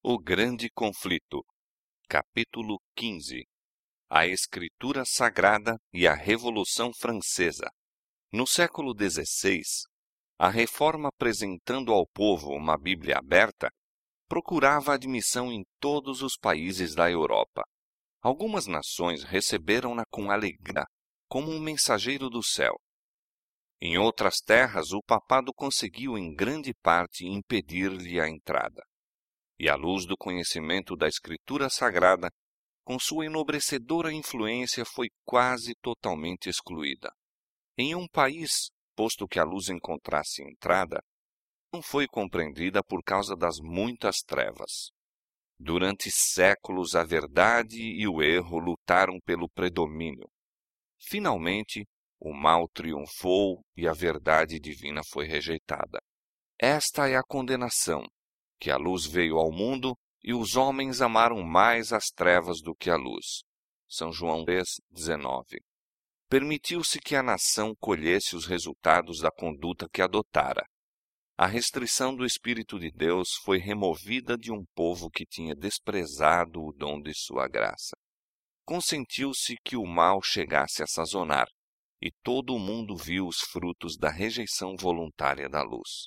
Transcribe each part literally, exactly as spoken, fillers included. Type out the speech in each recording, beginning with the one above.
O Grande Conflito, capítulo quinze. A Escritura Sagrada e a Revolução Francesa. No século dezesseis, a Reforma, apresentando ao povo uma Bíblia aberta, procurava admissão em todos os países da Europa. Algumas nações receberam-na com alegria, como um mensageiro do céu. Em outras terras, o papado conseguiu em grande parte impedir-lhe a entrada. E a luz do conhecimento da Escritura Sagrada, com sua enobrecedora influência, foi quase totalmente excluída. Em um país, posto que a luz encontrasse entrada, não foi compreendida por causa das muitas trevas. Durante séculos, a verdade e o erro lutaram pelo predomínio. Finalmente, o mal triunfou e a verdade divina foi rejeitada. Esta é a condenação, que a luz veio ao mundo e os homens amaram mais as trevas do que a luz. São João três, dezenove. Permitiu-se que a nação colhesse os resultados da conduta que adotara. A restrição do Espírito de Deus foi removida de um povo que tinha desprezado o dom de sua graça. Consentiu-se que o mal chegasse a sazonar, e todo o mundo viu os frutos da rejeição voluntária da luz.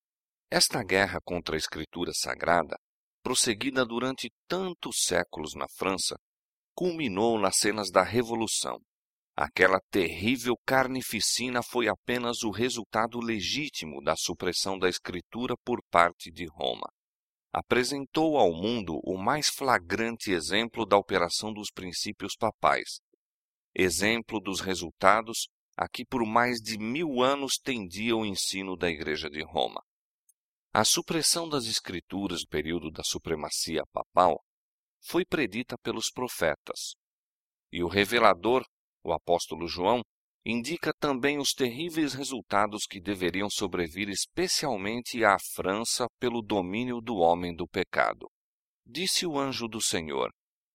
Esta guerra contra a Escritura Sagrada, prosseguida durante tantos séculos na França, culminou nas cenas da Revolução. Aquela terrível carnificina foi apenas o resultado legítimo da supressão da Escritura por parte de Roma. Apresentou ao mundo o mais flagrante exemplo da operação dos princípios papais, exemplo dos resultados a que por mais de mil anos tendia o ensino da Igreja de Roma. A supressão das Escrituras no período da supremacia papal foi predita pelos profetas, e o revelador, o apóstolo João, indica também os terríveis resultados que deveriam sobrevir especialmente à França pelo domínio do homem do pecado. Disse o anjo do Senhor: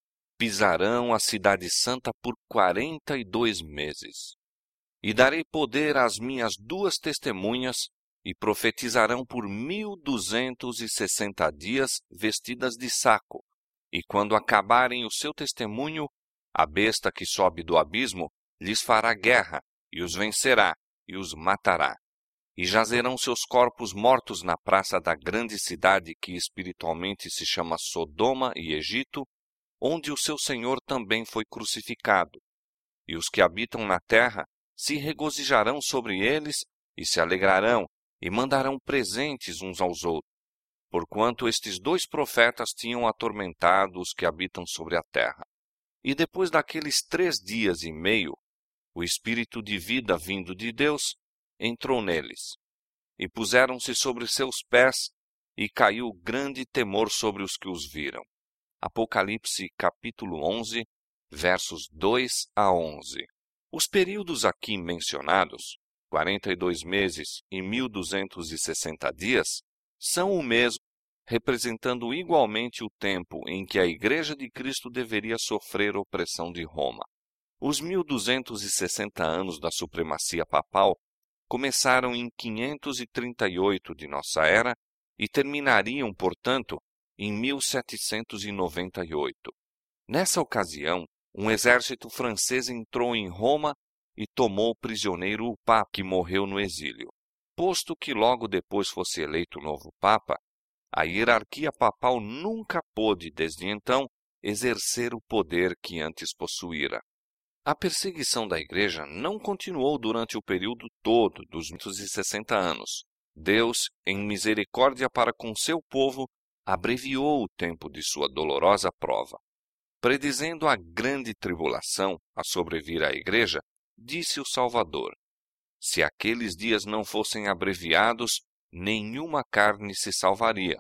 pisarão a cidade santa por quarenta e dois meses, e darei poder às minhas duas testemunhas, e profetizarão por mil duzentos e sessenta dias vestidas de saco, e quando acabarem o seu testemunho, a besta que sobe do abismo lhes fará guerra, e os vencerá, e os matará. E jazerão seus corpos mortos na praça da grande cidade que espiritualmente se chama Sodoma e Egito, onde o seu Senhor também foi crucificado. E os que habitam na terra se regozijarão sobre eles, e se alegrarão, e mandarão presentes uns aos outros, porquanto estes dois profetas tinham atormentado os que habitam sobre a terra. E depois daqueles três dias e meio, o Espírito de vida vindo de Deus entrou neles, e puseram-se sobre seus pés, e caiu grande temor sobre os que os viram. Apocalipse capítulo onze, versos dois a onze. Os períodos aqui mencionados, quarenta e dois meses e mil duzentos e sessenta dias, são o mesmo, representando igualmente o tempo em que a Igreja de Cristo deveria sofrer opressão de Roma. Os mil duzentos e sessenta anos da supremacia papal começaram em quinhentos e trinta e oito de nossa era e terminariam, portanto, em mil setecentos e noventa e oito. Nessa ocasião, um exército francês entrou em Roma e tomou prisioneiro o Papa, que morreu no exílio. Posto que logo depois fosse eleito novo Papa, a hierarquia papal nunca pôde, desde então, exercer o poder que antes possuíra. A perseguição da Igreja não continuou durante o período todo dos duzentos e sessenta anos. Deus, em misericórdia para com seu povo, abreviou o tempo de sua dolorosa prova. Predizendo a grande tribulação a sobrevir à Igreja, disse o Salvador: se aqueles dias não fossem abreviados, nenhuma carne se salvaria.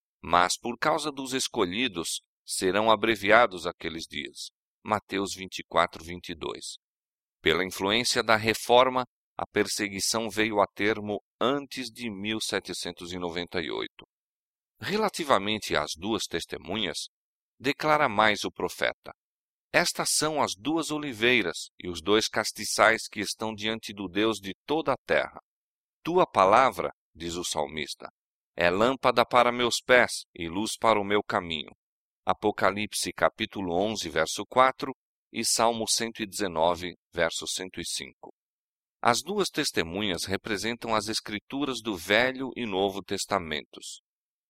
Mas por causa dos escolhidos, serão abreviados aqueles dias. Mateus vinte e quatro, vinte e dois. Pela influência da Reforma, a perseguição veio a termo antes de mil setecentos e noventa e oito. Relativamente às duas testemunhas, declara mais o profeta: estas são as duas oliveiras e os dois castiçais que estão diante do Deus de toda a terra. Tua palavra, diz o salmista, é lâmpada para meus pés e luz para o meu caminho. Apocalipse capítulo onze, verso quatro e Salmo cento e dezenove, verso cento e cinco. As duas testemunhas representam as escrituras do Velho e Novo Testamentos.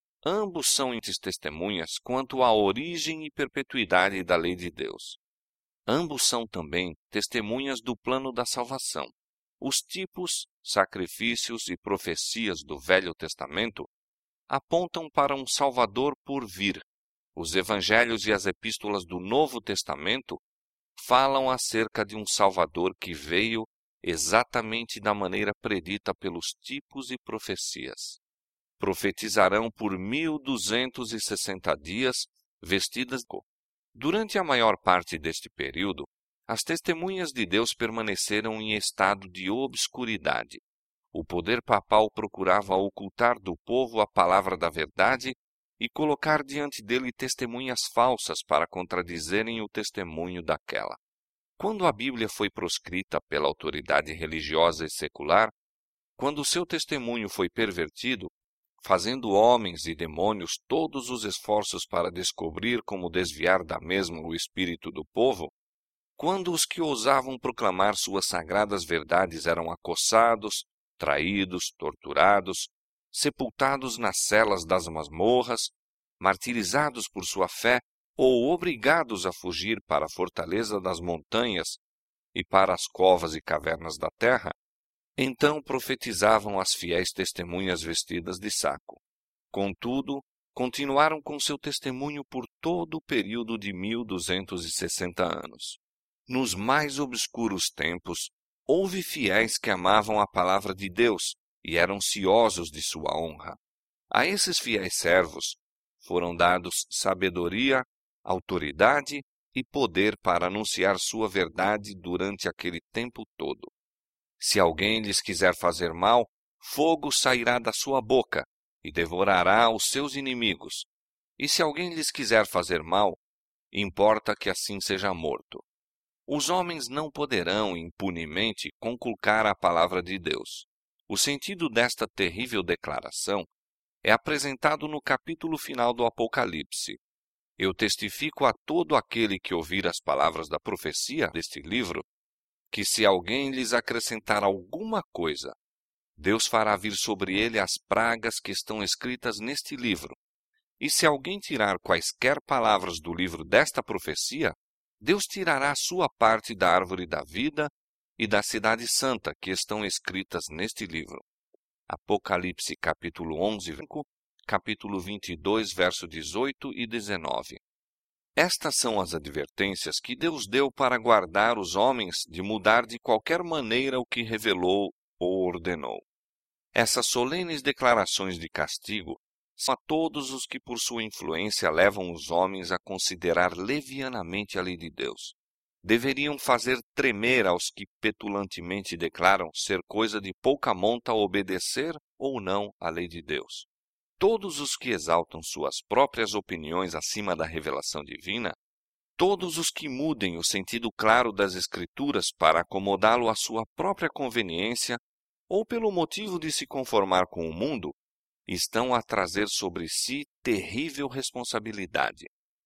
Ambos são testemunhas quanto à origem e perpetuidade da lei de Deus. Ambos são também testemunhas do plano da salvação. Os tipos, sacrifícios e profecias do Velho Testamento apontam para um Salvador por vir. Os evangelhos e as epístolas do Novo Testamento falam acerca de um Salvador que veio exatamente da maneira predita pelos tipos e profecias. Profetizarão por mil duzentos e sessenta dias, vestidas de cor. Durante a maior parte deste período, as testemunhas de Deus permaneceram em estado de obscuridade. O poder papal procurava ocultar do povo a palavra da verdade e colocar diante dele testemunhas falsas para contradizerem o testemunho daquela. Quando a Bíblia foi proscrita pela autoridade religiosa e secular, quando seu testemunho foi pervertido, fazendo homens e demônios todos os esforços para descobrir como desviar da mesma o espírito do povo, quando os que ousavam proclamar suas sagradas verdades eram acossados, traídos, torturados, sepultados nas celas das masmorras, martirizados por sua fé ou obrigados a fugir para a fortaleza das montanhas e para as covas e cavernas da terra, então profetizavam as fiéis testemunhas vestidas de saco. Contudo, continuaram com seu testemunho por todo o período de mil duzentos e sessenta anos. Nos mais obscuros tempos, houve fiéis que amavam a palavra de Deus e eram ciosos de sua honra. A esses fiéis servos foram dados sabedoria, autoridade e poder para anunciar sua verdade durante aquele tempo todo. Se alguém lhes quiser fazer mal, fogo sairá da sua boca e devorará os seus inimigos. E se alguém lhes quiser fazer mal, importa que assim seja morto. Os homens não poderão impunemente conculcar a palavra de Deus. O sentido desta terrível declaração é apresentado no capítulo final do Apocalipse. Eu testifico a todo aquele que ouvir as palavras da profecia deste livro, que se alguém lhes acrescentar alguma coisa, Deus fará vir sobre ele as pragas que estão escritas neste livro. E se alguém tirar quaisquer palavras do livro desta profecia, Deus tirará sua parte da árvore da vida e da cidade santa que estão escritas neste livro. Apocalipse capítulo onze, capítulo vinte e dois, verso dezoito e dezenove. Estas são as advertências que Deus deu para guardar os homens de mudar de qualquer maneira o que revelou ou ordenou. Essas solenes declarações de castigo são a todos os que por sua influência levam os homens a considerar levianamente a lei de Deus. Deveriam fazer tremer aos que petulantemente declaram ser coisa de pouca monta obedecer ou não à lei de Deus. Todos os que exaltam suas próprias opiniões acima da revelação divina, todos os que mudem o sentido claro das Escrituras para acomodá-lo à sua própria conveniência ou pelo motivo de se conformar com o mundo, estão a trazer sobre si terrível responsabilidade.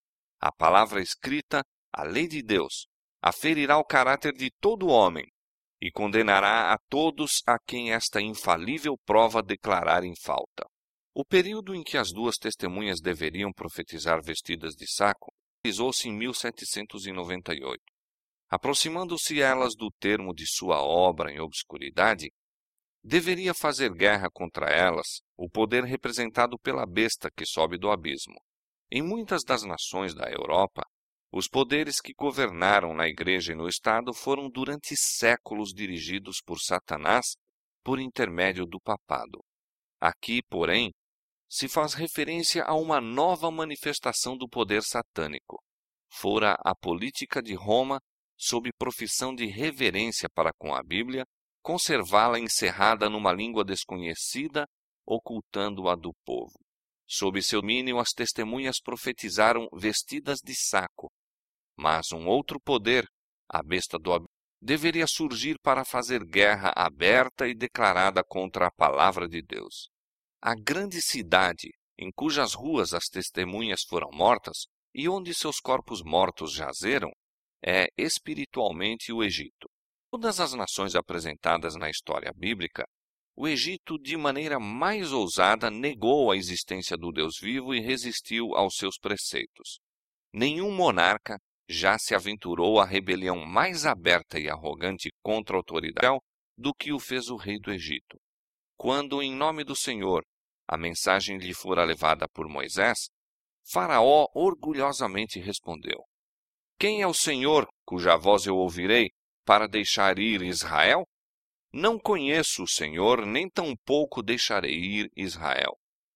A palavra escrita, a lei de Deus, aferirá o caráter de todo homem e condenará a todos a quem esta infalível prova declarar em falta. O período em que as duas testemunhas deveriam profetizar vestidas de saco realizou-se em mil setecentos e noventa e oito. Aproximando-se elas do termo de sua obra em obscuridade, deveria fazer guerra contra elas o poder representado pela besta que sobe do abismo. Em muitas das nações da Europa, os poderes que governaram na Igreja e no Estado foram durante séculos dirigidos por Satanás por intermédio do papado. Aqui, porém, se faz referência a uma nova manifestação do poder satânico. Fora a política de Roma, sob profissão de reverência para com a Bíblia, conservá-la encerrada numa língua desconhecida, ocultando-a do povo. Sob seu domínio, as testemunhas profetizaram vestidas de saco. Mas um outro poder, a besta do abismo, deveria surgir para fazer guerra aberta e declarada contra a palavra de Deus. A grande cidade em cujas ruas as testemunhas foram mortas e onde seus corpos mortos jazeram é espiritualmente o Egito. Todas as nações apresentadas na história bíblica, o Egito, de maneira mais ousada, negou a existência do Deus vivo e resistiu aos seus preceitos. Nenhum monarca já se aventurou à rebelião mais aberta e arrogante contra a autoridade do que o fez o rei do Egito. Quando, em nome do Senhor, a mensagem lhe fora levada por Moisés, Faraó orgulhosamente respondeu: Quem é o Senhor, cuja voz eu ouvirei, para deixar ir Israel? Não conheço o Senhor, nem tampouco deixarei ir Israel.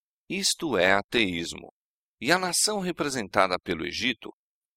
Isto é ateísmo. E a nação representada pelo Egito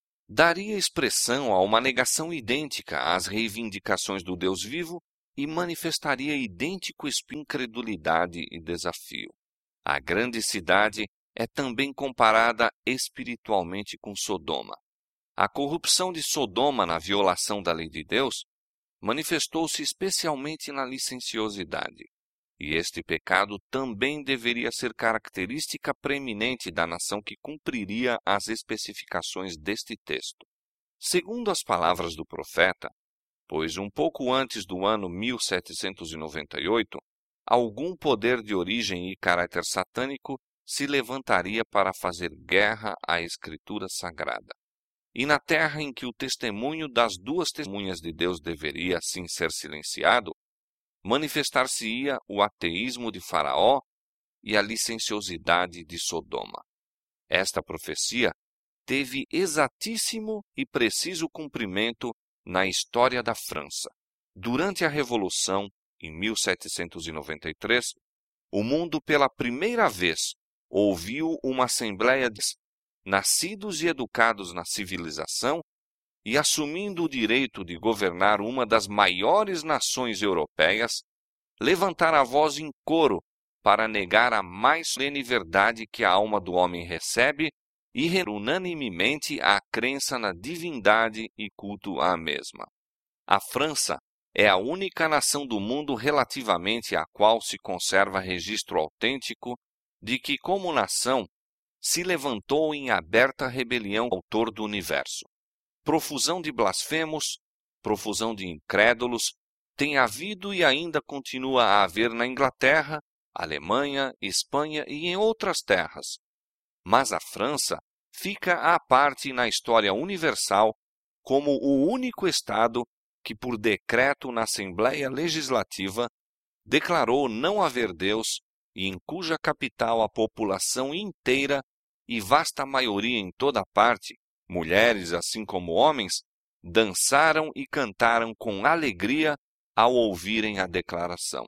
daria expressão a uma negação idêntica às reivindicações do Deus vivo e manifestaria idêntico espírito de incredulidade e desafio. A grande cidade é também comparada espiritualmente com Sodoma. A corrupção de Sodoma na violação da lei de Deus manifestou-se especialmente na licenciosidade. E este pecado também deveria ser característica preeminente da nação que cumpriria as especificações deste texto. Segundo as palavras do profeta, pois um pouco antes do ano mil setecentos e noventa e oito, algum poder de origem e caráter satânico se levantaria para fazer guerra à Escritura Sagrada. E na terra em que o testemunho das duas testemunhas de Deus deveria assim ser silenciado, manifestar-se-ia o ateísmo de Faraó e a licenciosidade de Sodoma. Esta profecia teve exatíssimo e preciso cumprimento na história da França. Durante a Revolução, em mil setecentos e noventa e três, o mundo pela primeira vez ouviu uma assembleia de nascidos e educados na civilização e assumindo o direito de governar uma das maiores nações europeias, levantar a voz em coro para negar a mais solene verdade que a alma do homem recebe e render unanimemente a crença na divindade e culto à mesma. A França é a única nação do mundo relativamente à qual se conserva registro autêntico de que, como nação, se levantou em aberta rebelião ao autor do universo. Profusão de blasfemos, profusão de incrédulos, tem havido e ainda continua a haver na Inglaterra, Alemanha, Espanha e em outras terras. Mas a França fica à parte na história universal como o único Estado que, por decreto na Assembleia Legislativa, declarou não haver Deus e em cuja capital a população inteira e vasta maioria em toda parte, mulheres assim como homens, dançaram e cantaram com alegria ao ouvirem a declaração.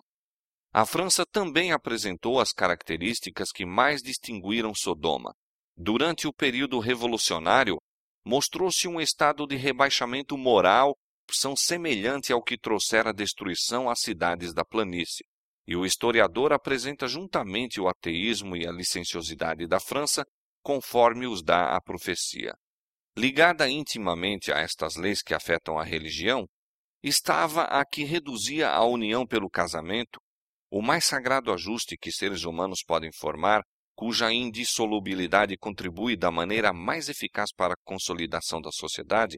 A França também apresentou as características que mais distinguiram Sodoma. Durante o período revolucionário, mostrou-se um estado de rebaixamento moral, são semelhante ao que trouxera destruição às cidades da planície. E o historiador apresenta juntamente o ateísmo e a licenciosidade da França, conforme os dá a profecia. Ligada intimamente a estas leis que afetam a religião, estava a que reduzia a união pelo casamento, o mais sagrado ajuste que seres humanos podem formar, cuja indissolubilidade contribui da maneira mais eficaz para a consolidação da sociedade,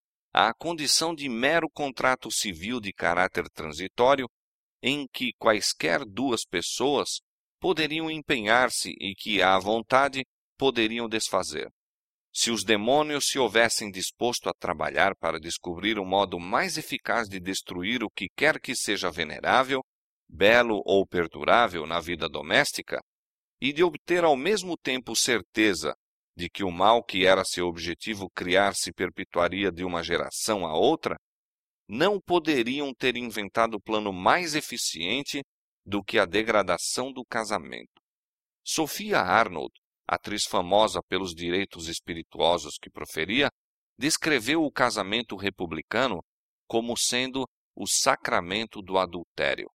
à condição de mero contrato civil de caráter transitório, em que quaisquer duas pessoas poderiam empenhar-se e que, à vontade, poderiam desfazer. Se os demônios se houvessem disposto a trabalhar para descobrir o modo mais eficaz de destruir o que quer que seja venerável, belo ou perdurável na vida doméstica, e de obter ao mesmo tempo certeza de que o mal que era seu objetivo criar se perpetuaria de uma geração a outra, não poderiam ter inventado plano mais eficiente do que a degradação do casamento. Sophia Arnold, atriz famosa pelos direitos espirituosos que proferia, descreveu o casamento republicano como sendo o sacramento do adultério,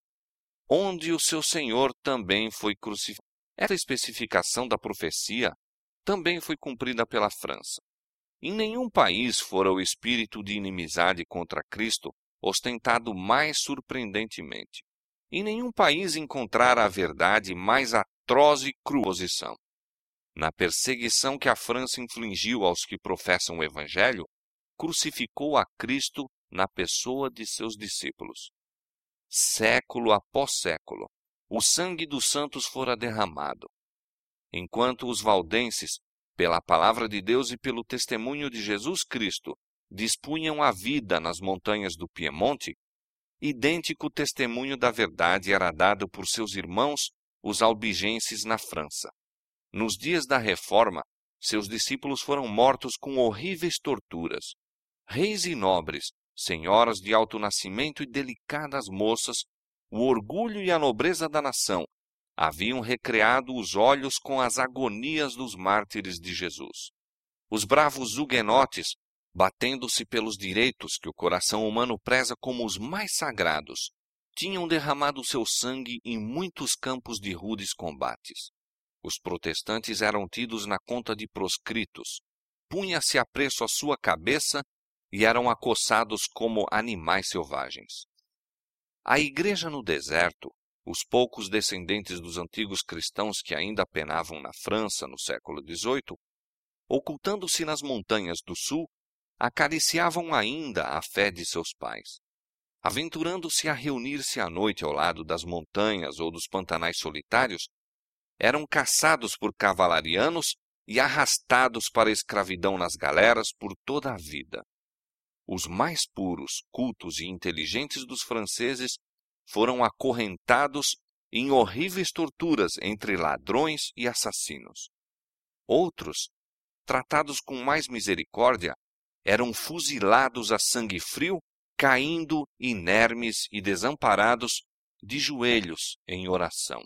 onde o seu Senhor também foi crucificado. Esta especificação da profecia também foi cumprida pela França. Em nenhum país fora o espírito de inimizade contra Cristo ostentado mais surpreendentemente. Em nenhum país encontrara a verdade mais atroz e cruel posição. Na perseguição que a França infligiu aos que professam o Evangelho, crucificou a Cristo na pessoa de seus discípulos. Século após século, o sangue dos santos fora derramado. Enquanto os valdenses, pela palavra de Deus e pelo testemunho de Jesus Cristo, dispunham a vida nas montanhas do Piemonte, idêntico testemunho da verdade era dado por seus irmãos, os albigenses, na França. Nos dias da Reforma, seus discípulos foram mortos com horríveis torturas. Reis e nobres, senhoras de alto nascimento e delicadas moças, o orgulho e a nobreza da nação, haviam recreado os olhos com as agonias dos mártires de Jesus. Os bravos huguenotes, batendo-se pelos direitos que o coração humano preza como os mais sagrados, tinham derramado seu sangue em muitos campos de rudes combates. Os protestantes eram tidos na conta de proscritos, punha-se a preço a sua cabeça e eram acossados como animais selvagens. A igreja no deserto, os poucos descendentes dos antigos cristãos que ainda penavam na França no século dezoito, ocultando-se nas montanhas do sul, acariciavam ainda a fé de seus pais. Aventurando-se a reunir-se à noite ao lado das montanhas ou dos pantanais solitários, eram caçados por cavalarianos e arrastados para a escravidão nas galeras por toda a vida. Os mais puros, cultos e inteligentes dos franceses foram acorrentados em horríveis torturas entre ladrões e assassinos. Outros, tratados com mais misericórdia, eram fuzilados a sangue frio, caindo inermes e desamparados de joelhos em oração.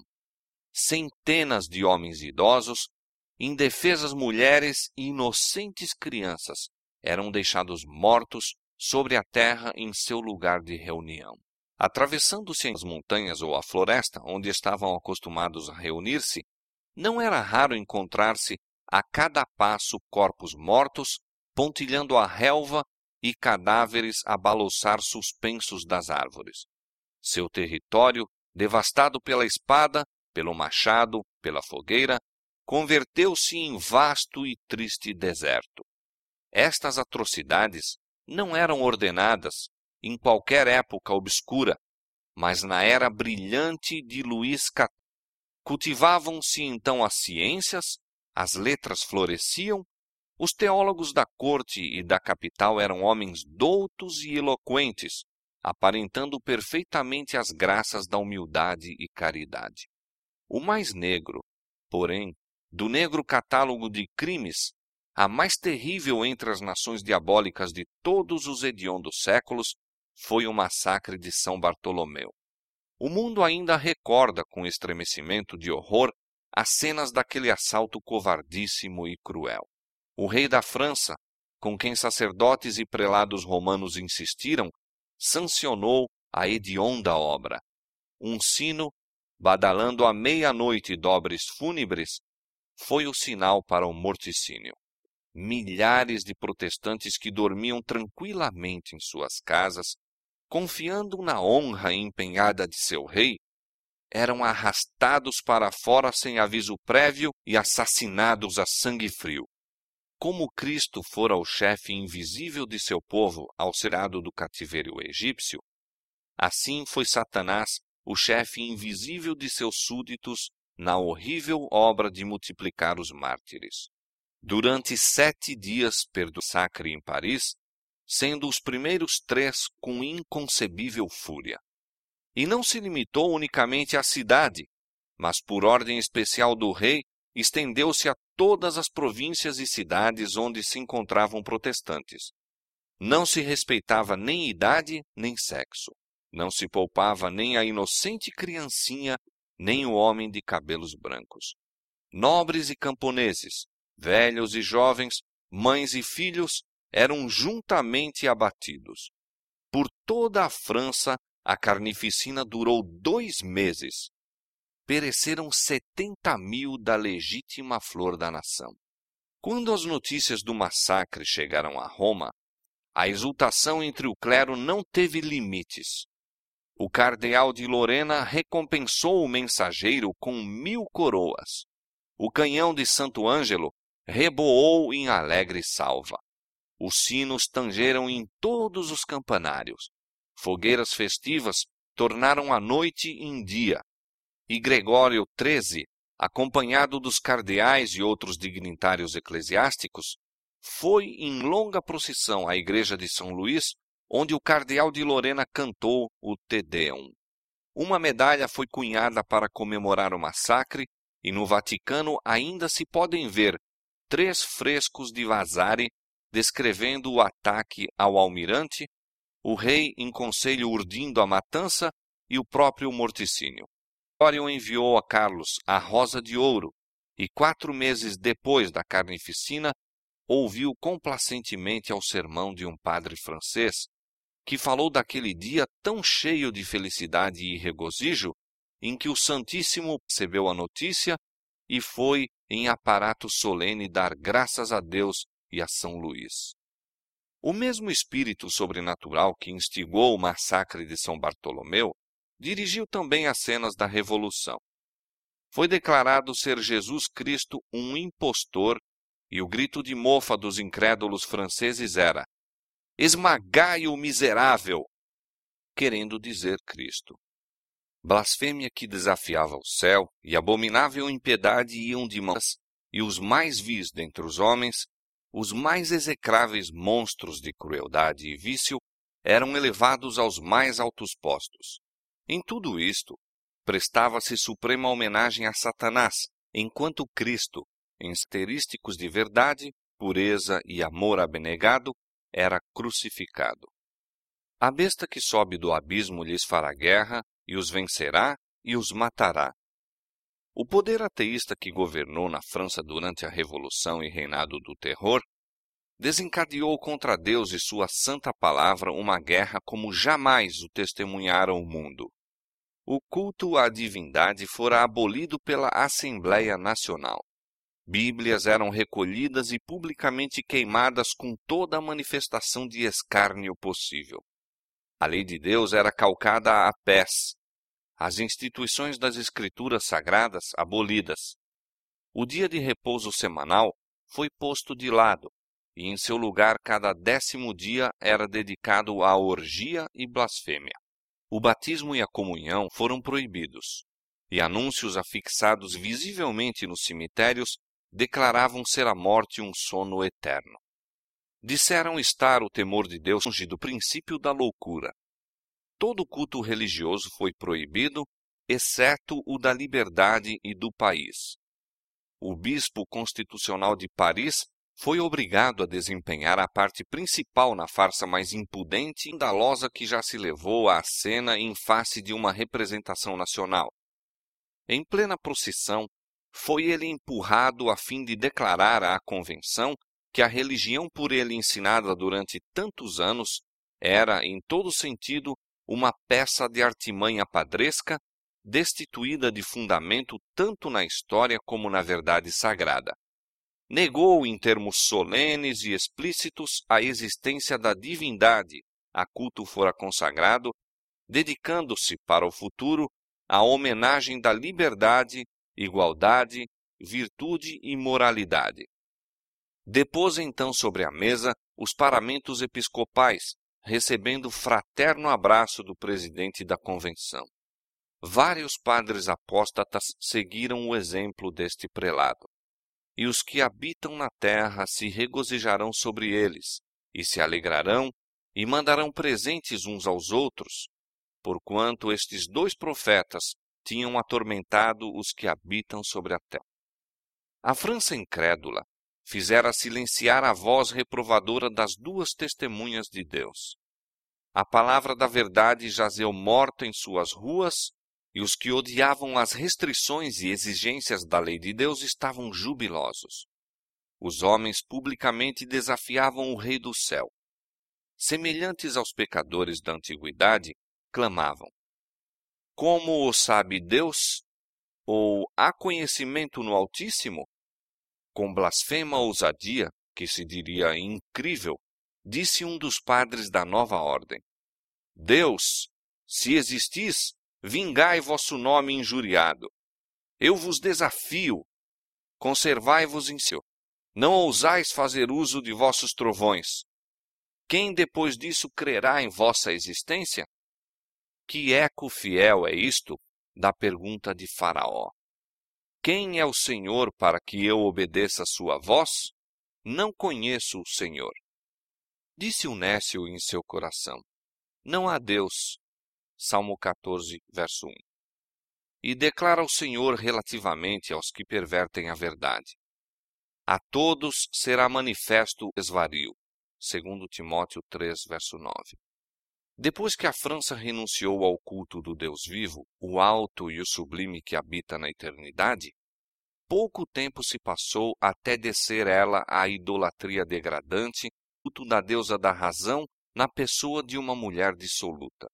Centenas de homens idosos, indefesas mulheres e inocentes crianças eram deixados mortos sobre a terra em seu lugar de reunião. Atravessando-se as montanhas ou a floresta, onde estavam acostumados a reunir-se, não era raro encontrar-se a cada passo corpos mortos, pontilhando a relva e cadáveres a balouçar suspensos das árvores. Seu território, devastado pela espada, pelo machado, pela fogueira, converteu-se em vasto e triste deserto. Estas atrocidades não eram ordenadas em qualquer época obscura, mas na era brilhante de Luís quatorze. Cultivavam-se então as ciências, as letras floresciam, os teólogos da corte e da capital eram homens doutos e eloquentes, aparentando perfeitamente as graças da humildade e caridade. O mais negro, porém, do negro catálogo de crimes, a mais terrível entre as nações diabólicas de todos os hediondos séculos, foi o massacre de São Bartolomeu. O mundo ainda recorda com estremecimento de horror as cenas daquele assalto covardíssimo e cruel. O rei da França, com quem sacerdotes e prelados romanos insistiram, sancionou a hedionda obra. Um sino, badalando à meia-noite dobres fúnebres, foi o sinal para o morticínio. Milhares de protestantes que dormiam tranquilamente em suas casas, confiando na honra empenhada de seu rei, eram arrastados para fora sem aviso prévio e assassinados a sangue frio. Como Cristo fora o chefe invisível de seu povo ao ser tirado do cativeiro egípcio, assim foi Satanás o chefe invisível de seus súditos na horrível obra de multiplicar os mártires. Durante sete dias perdurou o massacre em Paris, sendo os primeiros três com inconcebível fúria. E não se limitou unicamente à cidade, mas por ordem especial do rei, estendeu-se a todas as províncias e cidades onde se encontravam protestantes. Não se respeitava nem idade, nem sexo. Não se poupava nem a inocente criancinha, nem o homem de cabelos brancos. Nobres e camponeses, velhos e jovens, mães e filhos, eram juntamente abatidos. Por toda a França, a carnificina durou dois meses. Pereceram setenta mil da legítima flor da nação. Quando as notícias do massacre chegaram a Roma, a exultação entre o clero não teve limites. O cardeal de Lorena recompensou o mensageiro com mil coroas. O canhão de Santo Ângelo reboou em alegre salva. Os sinos tangeram em todos os campanários. Fogueiras festivas tornaram a noite em dia. E Gregório treze, acompanhado dos cardeais e outros dignitários eclesiásticos, foi em longa procissão à igreja de São Luís, onde o cardeal de Lorena cantou o Te Deum. Uma medalha foi cunhada para comemorar o massacre, e no Vaticano ainda se podem ver três frescos de Vasari descrevendo o ataque ao almirante, o rei em conselho urdindo a matança e o próprio morticínio. Gregório enviou a Carlos a Rosa de Ouro e, quatro meses depois da carnificina, ouviu complacentemente ao sermão de um padre francês, que falou daquele dia tão cheio de felicidade e regozijo, em que o Santíssimo recebeu a notícia e foi em aparato solene dar graças a Deus e a São Luís. O mesmo espírito sobrenatural que instigou o massacre de São Bartolomeu dirigiu também as cenas da Revolução. Foi declarado ser Jesus Cristo um impostor, e o grito de mofa dos incrédulos franceses era: esmagai o miserável, querendo dizer Cristo. Blasfêmia que desafiava o céu e abominável impiedade iam de mãos, e os mais vis dentre os homens, os mais execráveis monstros de crueldade e vício, eram elevados aos mais altos postos. Em tudo isto, prestava-se suprema homenagem a Satanás, enquanto Cristo, em esterísticos de verdade, pureza e amor abnegado, era crucificado. A besta que sobe do abismo lhes fará guerra, e os vencerá e os matará. O poder ateísta que governou na França durante a Revolução e reinado do terror desencadeou contra Deus e sua santa palavra uma guerra como jamais o testemunhara o mundo. O culto à divindade fora abolido pela Assembleia Nacional. Bíblias eram recolhidas e publicamente queimadas com toda a manifestação de escárnio possível. A lei de Deus era calcada a pés, as instituições das Escrituras Sagradas abolidas. O dia de repouso semanal foi posto de lado, e em seu lugar cada décimo dia era dedicado à orgia e blasfêmia. O batismo e a comunhão foram proibidos, e anúncios afixados visivelmente nos cemitérios declaravam ser a morte um sono eterno. Disseram estar o temor de Deus longe do princípio da loucura. Todo culto religioso foi proibido, exceto o da liberdade e do país. O bispo constitucional de Paris foi obrigado a desempenhar a parte principal na farsa mais impudente e escandalosa que já se levou à cena em face de uma representação nacional. Em plena procissão, foi ele empurrado a fim de declarar à convenção que a religião por ele ensinada durante tantos anos era, em todo sentido, uma peça de artimanha padresca, destituída de fundamento tanto na história como na verdade sagrada. Negou em termos solenes e explícitos a existência da divindade a culto fora consagrado, dedicando-se para o futuro à homenagem da liberdade, igualdade, virtude e moralidade. Depôs então sobre a mesa os paramentos episcopais, recebendo fraterno abraço do presidente da convenção. Vários padres apóstatas seguiram o exemplo deste prelado. E os que habitam na terra se regozijarão sobre eles, e se alegrarão, e mandarão presentes uns aos outros, porquanto estes dois profetas tinham atormentado os que habitam sobre a terra. A França incrédula fizera silenciar a voz reprovadora das duas testemunhas de Deus. A palavra da verdade jazeu morta em suas ruas, e os que odiavam as restrições e exigências da lei de Deus estavam jubilosos. Os homens publicamente desafiavam o Rei do Céu. Semelhantes aos pecadores da antiguidade, clamavam: como o sabe Deus? Ou há conhecimento no Altíssimo? Com blasfema ousadia, que se diria incrível, disse um dos padres da nova ordem: Deus, se existis, vingai vosso nome injuriado. Eu vos desafio, conservai-vos em seu. Não ousais fazer uso de vossos trovões. Quem depois disso crerá em vossa existência? Que eco fiel é isto da pergunta de Faraó. Quem é o Senhor para que eu obedeça a sua voz? Não conheço o Senhor. Disse o nécio em seu coração: não há Deus. Salmo quatorze, verso um. E declara o Senhor relativamente aos que pervertem a verdade: a todos será manifesto o desvario. Segundo Timóteo três, verso nove. Depois que a França renunciou ao culto do Deus vivo, o alto e o sublime que habita na eternidade, pouco tempo se passou até descer ela à idolatria degradante, culto da deusa da razão, na pessoa de uma mulher dissoluta.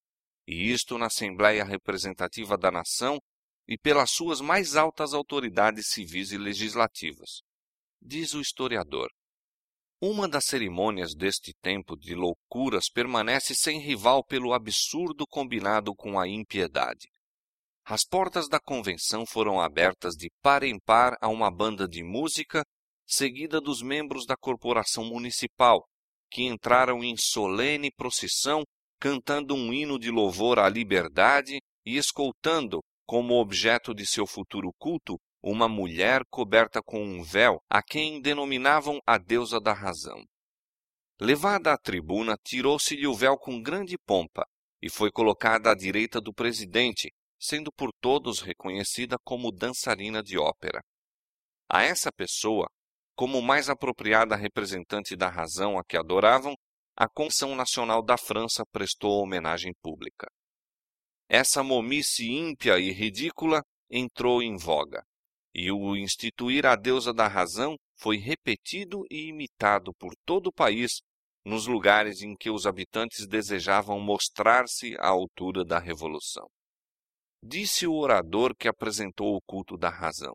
E isto na Assembleia Representativa da Nação e pelas suas mais altas autoridades civis e legislativas. Diz o historiador: uma das cerimônias deste tempo de loucuras permanece sem rival pelo absurdo combinado com a impiedade. As portas da convenção foram abertas de par em par a uma banda de música, seguida dos membros da corporação municipal, que entraram em solene procissão, cantando um hino de louvor à liberdade e escoltando, como objeto de seu futuro culto, uma mulher coberta com um véu, a quem denominavam a deusa da razão. Levada à tribuna, tirou-se-lhe o véu com grande pompa e foi colocada à direita do presidente, sendo por todos reconhecida como dançarina de ópera. A essa pessoa, como mais apropriada representante da razão a que adoravam, a Convenção Nacional da França prestou homenagem pública. Essa momice ímpia e ridícula entrou em voga, e o instituir a deusa da razão foi repetido e imitado por todo o país, nos lugares em que os habitantes desejavam mostrar-se à altura da revolução. Disse o orador que apresentou o culto da razão: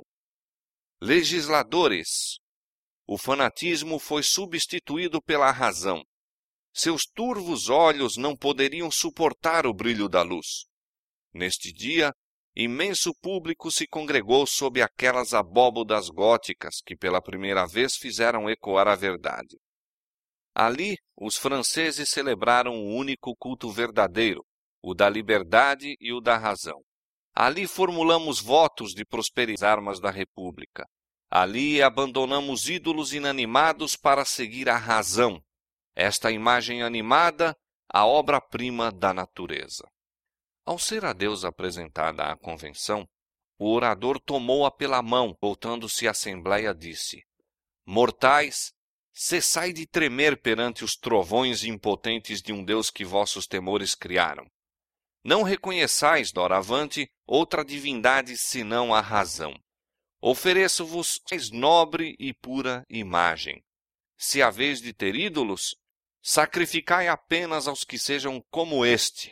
legisladores, o fanatismo foi substituído pela razão. Seus turvos olhos não poderiam suportar o brilho da luz. Neste dia, imenso público se congregou sob aquelas abóbodas góticas que pela primeira vez fizeram ecoar a verdade. Ali, os franceses celebraram o único culto verdadeiro, o da liberdade e o da razão. Ali formulamos votos de prosperizar as armas da República. Ali abandonamos ídolos inanimados para seguir a razão, esta imagem animada, a obra-prima da natureza. Ao ser a deusa apresentada à convenção, o orador tomou-a pela mão, voltando-se à assembleia, disse: mortais, cessai de tremer perante os trovões impotentes de um Deus que vossos temores criaram. Não reconheçais, doravante, outra divindade senão a razão. Ofereço-vos mais nobre e pura imagem. Se haveis de ter ídolos, sacrificai apenas aos que sejam como este.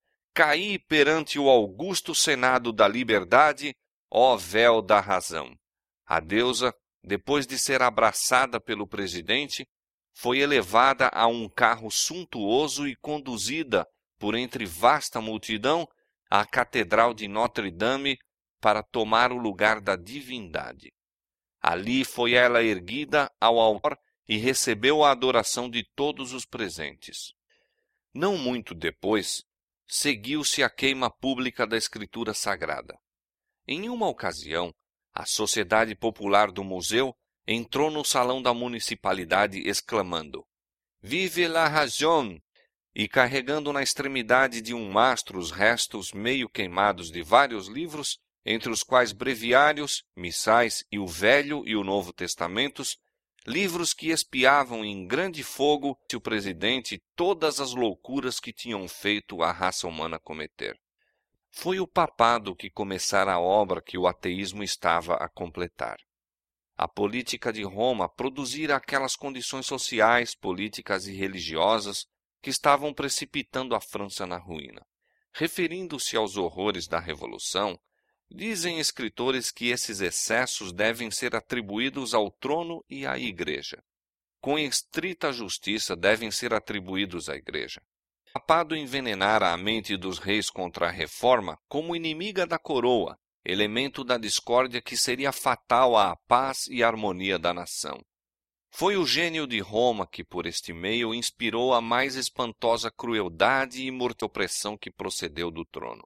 Caí perante o augusto senado da liberdade, ó véu da razão. A deusa, depois de ser abraçada pelo presidente, foi elevada a um carro suntuoso e conduzida, por entre vasta multidão, à Catedral de Notre-Dame para tomar o lugar da divindade. Ali foi ela erguida ao altar e recebeu a adoração de todos os presentes. Não muito depois, seguiu-se a queima pública da Escritura Sagrada. Em uma ocasião, a Sociedade Popular do Museu entrou no salão da municipalidade exclamando: Vive la razón! E carregando na extremidade de um mastro os restos meio queimados de vários livros, entre os quais breviários, missais e o Velho e o Novo Testamentos, livros que espiavam em grande fogo o presidente todas as loucuras que tinham feito a raça humana cometer. Foi o papado que começara a obra que o ateísmo estava a completar. A política de Roma produzira aquelas condições sociais, políticas e religiosas que estavam precipitando a França na ruína. Referindo-se aos horrores da Revolução, dizem escritores que esses excessos devem ser atribuídos ao trono e à Igreja. Com estrita justiça devem ser atribuídos à Igreja. Papado envenenara a mente dos reis contra a reforma como inimiga da coroa, elemento da discórdia que seria fatal à paz e harmonia da nação. Foi o gênio de Roma que, por este meio, inspirou a mais espantosa crueldade e mortal opressão que procedeu do trono.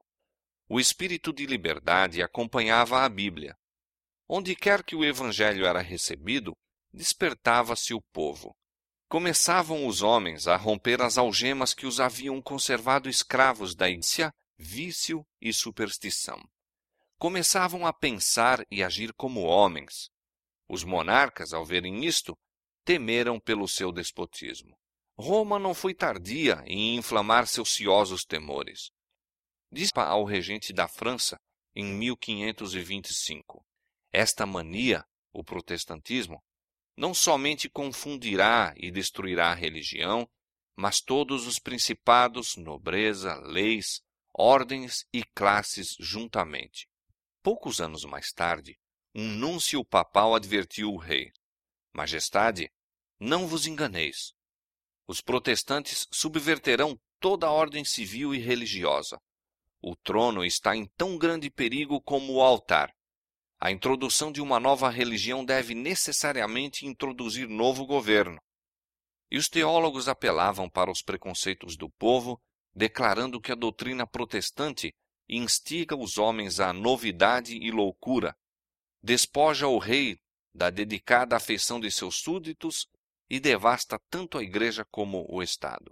O espírito de liberdade acompanhava a Bíblia. Onde quer que o evangelho era recebido, despertava-se o povo. Começavam os homens a romper as algemas que os haviam conservado escravos da ignorância, vício e superstição. Começavam a pensar e agir como homens. Os monarcas, ao verem isto, temeram pelo seu despotismo. Roma não foi tardia em inflamar seus ciosos temores. Disse ao regente da França, em mil quinhentos e vinte e cinco, esta mania, o protestantismo, não somente confundirá e destruirá a religião, mas todos os principados, nobreza, leis, ordens e classes juntamente. Poucos anos mais tarde, um núncio papal advertiu o rei: Majestade, não vos enganeis. Os protestantes subverterão toda a ordem civil e religiosa. O trono está em tão grande perigo como o altar. A introdução de uma nova religião deve necessariamente introduzir novo governo. E os teólogos apelavam para os preconceitos do povo, declarando que a doutrina protestante instiga os homens à novidade e loucura, despoja o rei da dedicada afeição de seus súditos e devasta tanto a Igreja como o Estado.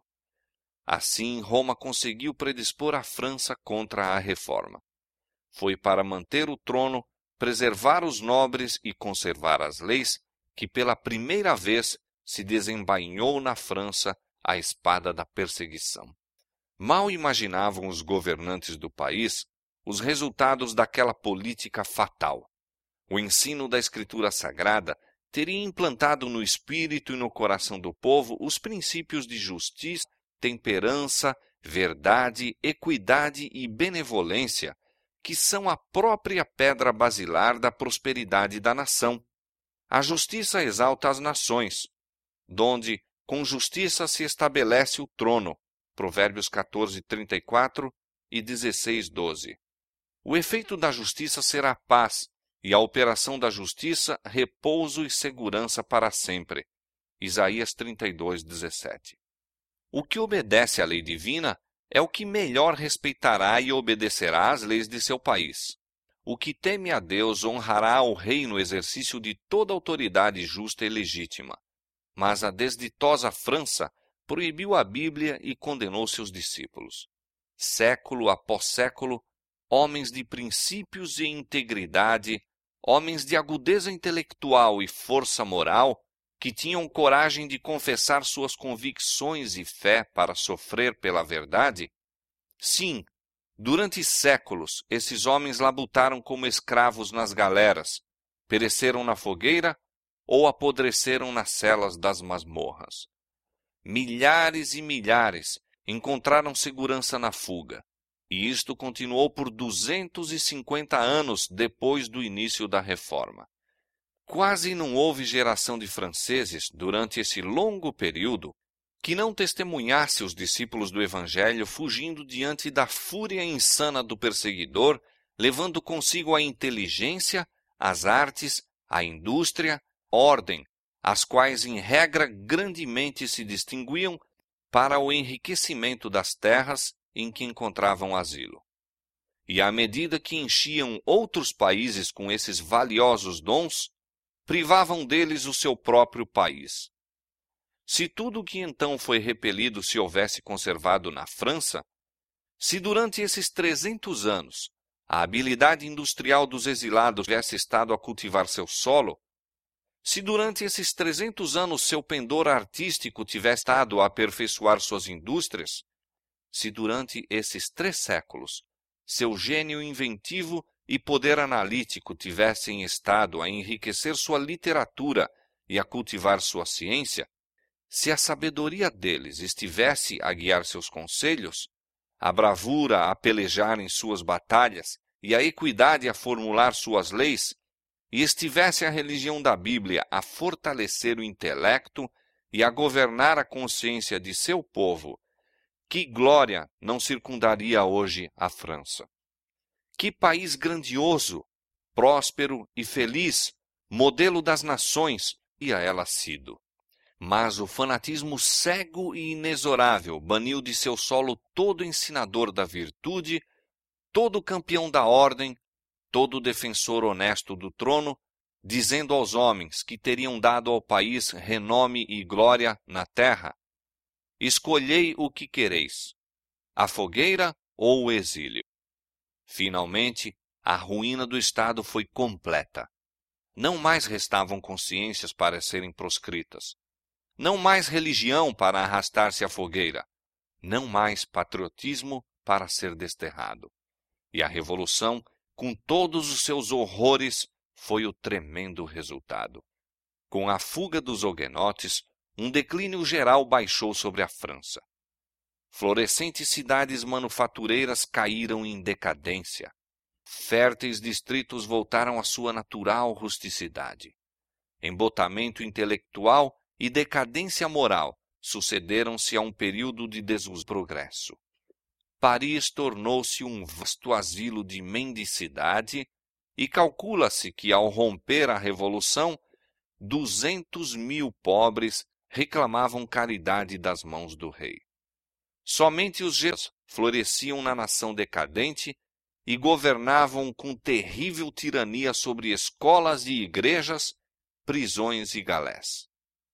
Assim, Roma conseguiu predispor a França contra a reforma. Foi para manter o trono, preservar os nobres e conservar as leis que pela primeira vez se desembainhou na França a espada da perseguição. Mal imaginavam os governantes do país os resultados daquela política fatal. O ensino da Escritura Sagrada teria implantado no espírito e no coração do povo os princípios de justiça, temperança, verdade, equidade e benevolência, que são a própria pedra basilar da prosperidade da nação. A justiça exalta as nações, donde com justiça se estabelece o trono. Provérbios quatorze, trinta e quatro e dezesseis, doze. O efeito da justiça será paz, e a operação da justiça, repouso e segurança para sempre. Isaías trinta e dois, dezessete. O que obedece à lei divina é o que melhor respeitará e obedecerá às leis de seu país. O que teme a Deus honrará o rei no exercício de toda autoridade justa e legítima. Mas a desditosa França proibiu a Bíblia e condenou seus discípulos. Século após século, homens de princípios e integridade, homens de agudeza intelectual e força moral, que tinham coragem de confessar suas convicções e fé para sofrer pela verdade? Sim, durante séculos, esses homens labutaram como escravos nas galeras, pereceram na fogueira ou apodreceram nas celas das masmorras. Milhares e milhares encontraram segurança na fuga, e isto continuou por duzentos e cinquenta anos depois do início da Reforma. Quase não houve geração de franceses, durante esse longo período, que não testemunhasse os discípulos do Evangelho fugindo diante da fúria insana do perseguidor, levando consigo a inteligência, as artes, a indústria, ordem, as quais em regra grandemente se distinguiam para o enriquecimento das terras em que encontravam asilo. E à medida que enchiam outros países com esses valiosos dons, privavam deles o seu próprio país. Se tudo o que então foi repelido se houvesse conservado na França, se durante esses trezentos anos a habilidade industrial dos exilados tivesse estado a cultivar seu solo, se durante esses trezentos anos seu pendor artístico tivesse estado a aperfeiçoar suas indústrias, se durante esses três séculos seu gênio inventivo e poder analítico tivessem estado a enriquecer sua literatura e a cultivar sua ciência, se a sabedoria deles estivesse a guiar seus conselhos, a bravura a pelejar em suas batalhas e a equidade a formular suas leis, e estivesse a religião da Bíblia a fortalecer o intelecto e a governar a consciência de seu povo, Que glória não circundaria hoje a França? Que país grandioso, próspero e feliz, modelo das nações, ia ela sido. Mas o fanatismo cego e inexorável baniu de seu solo todo ensinador da virtude, todo campeão da ordem, todo defensor honesto do trono, dizendo aos homens que teriam dado ao país renome e glória na terra: escolhei o que quereis, a fogueira ou o exílio. Finalmente, a ruína do Estado foi completa. Não mais restavam consciências para serem proscritas. Não mais religião para arrastar-se à fogueira. Não mais patriotismo para ser desterrado. E a Revolução, com todos os seus horrores, foi o tremendo resultado. Com a fuga dos huguenotes, um declínio geral baixou sobre a França. Florescentes cidades manufatureiras caíram em decadência. Férteis distritos voltaram à sua natural rusticidade. Embotamento intelectual e decadência moral sucederam-se a um período de desprogresso. Paris tornou-se um vasto asilo de mendicidade e calcula-se que, ao romper a Revolução, duzentos mil pobres reclamavam caridade das mãos do rei. Somente os gênios floresciam na nação decadente e governavam com terrível tirania sobre escolas e igrejas, prisões e galés.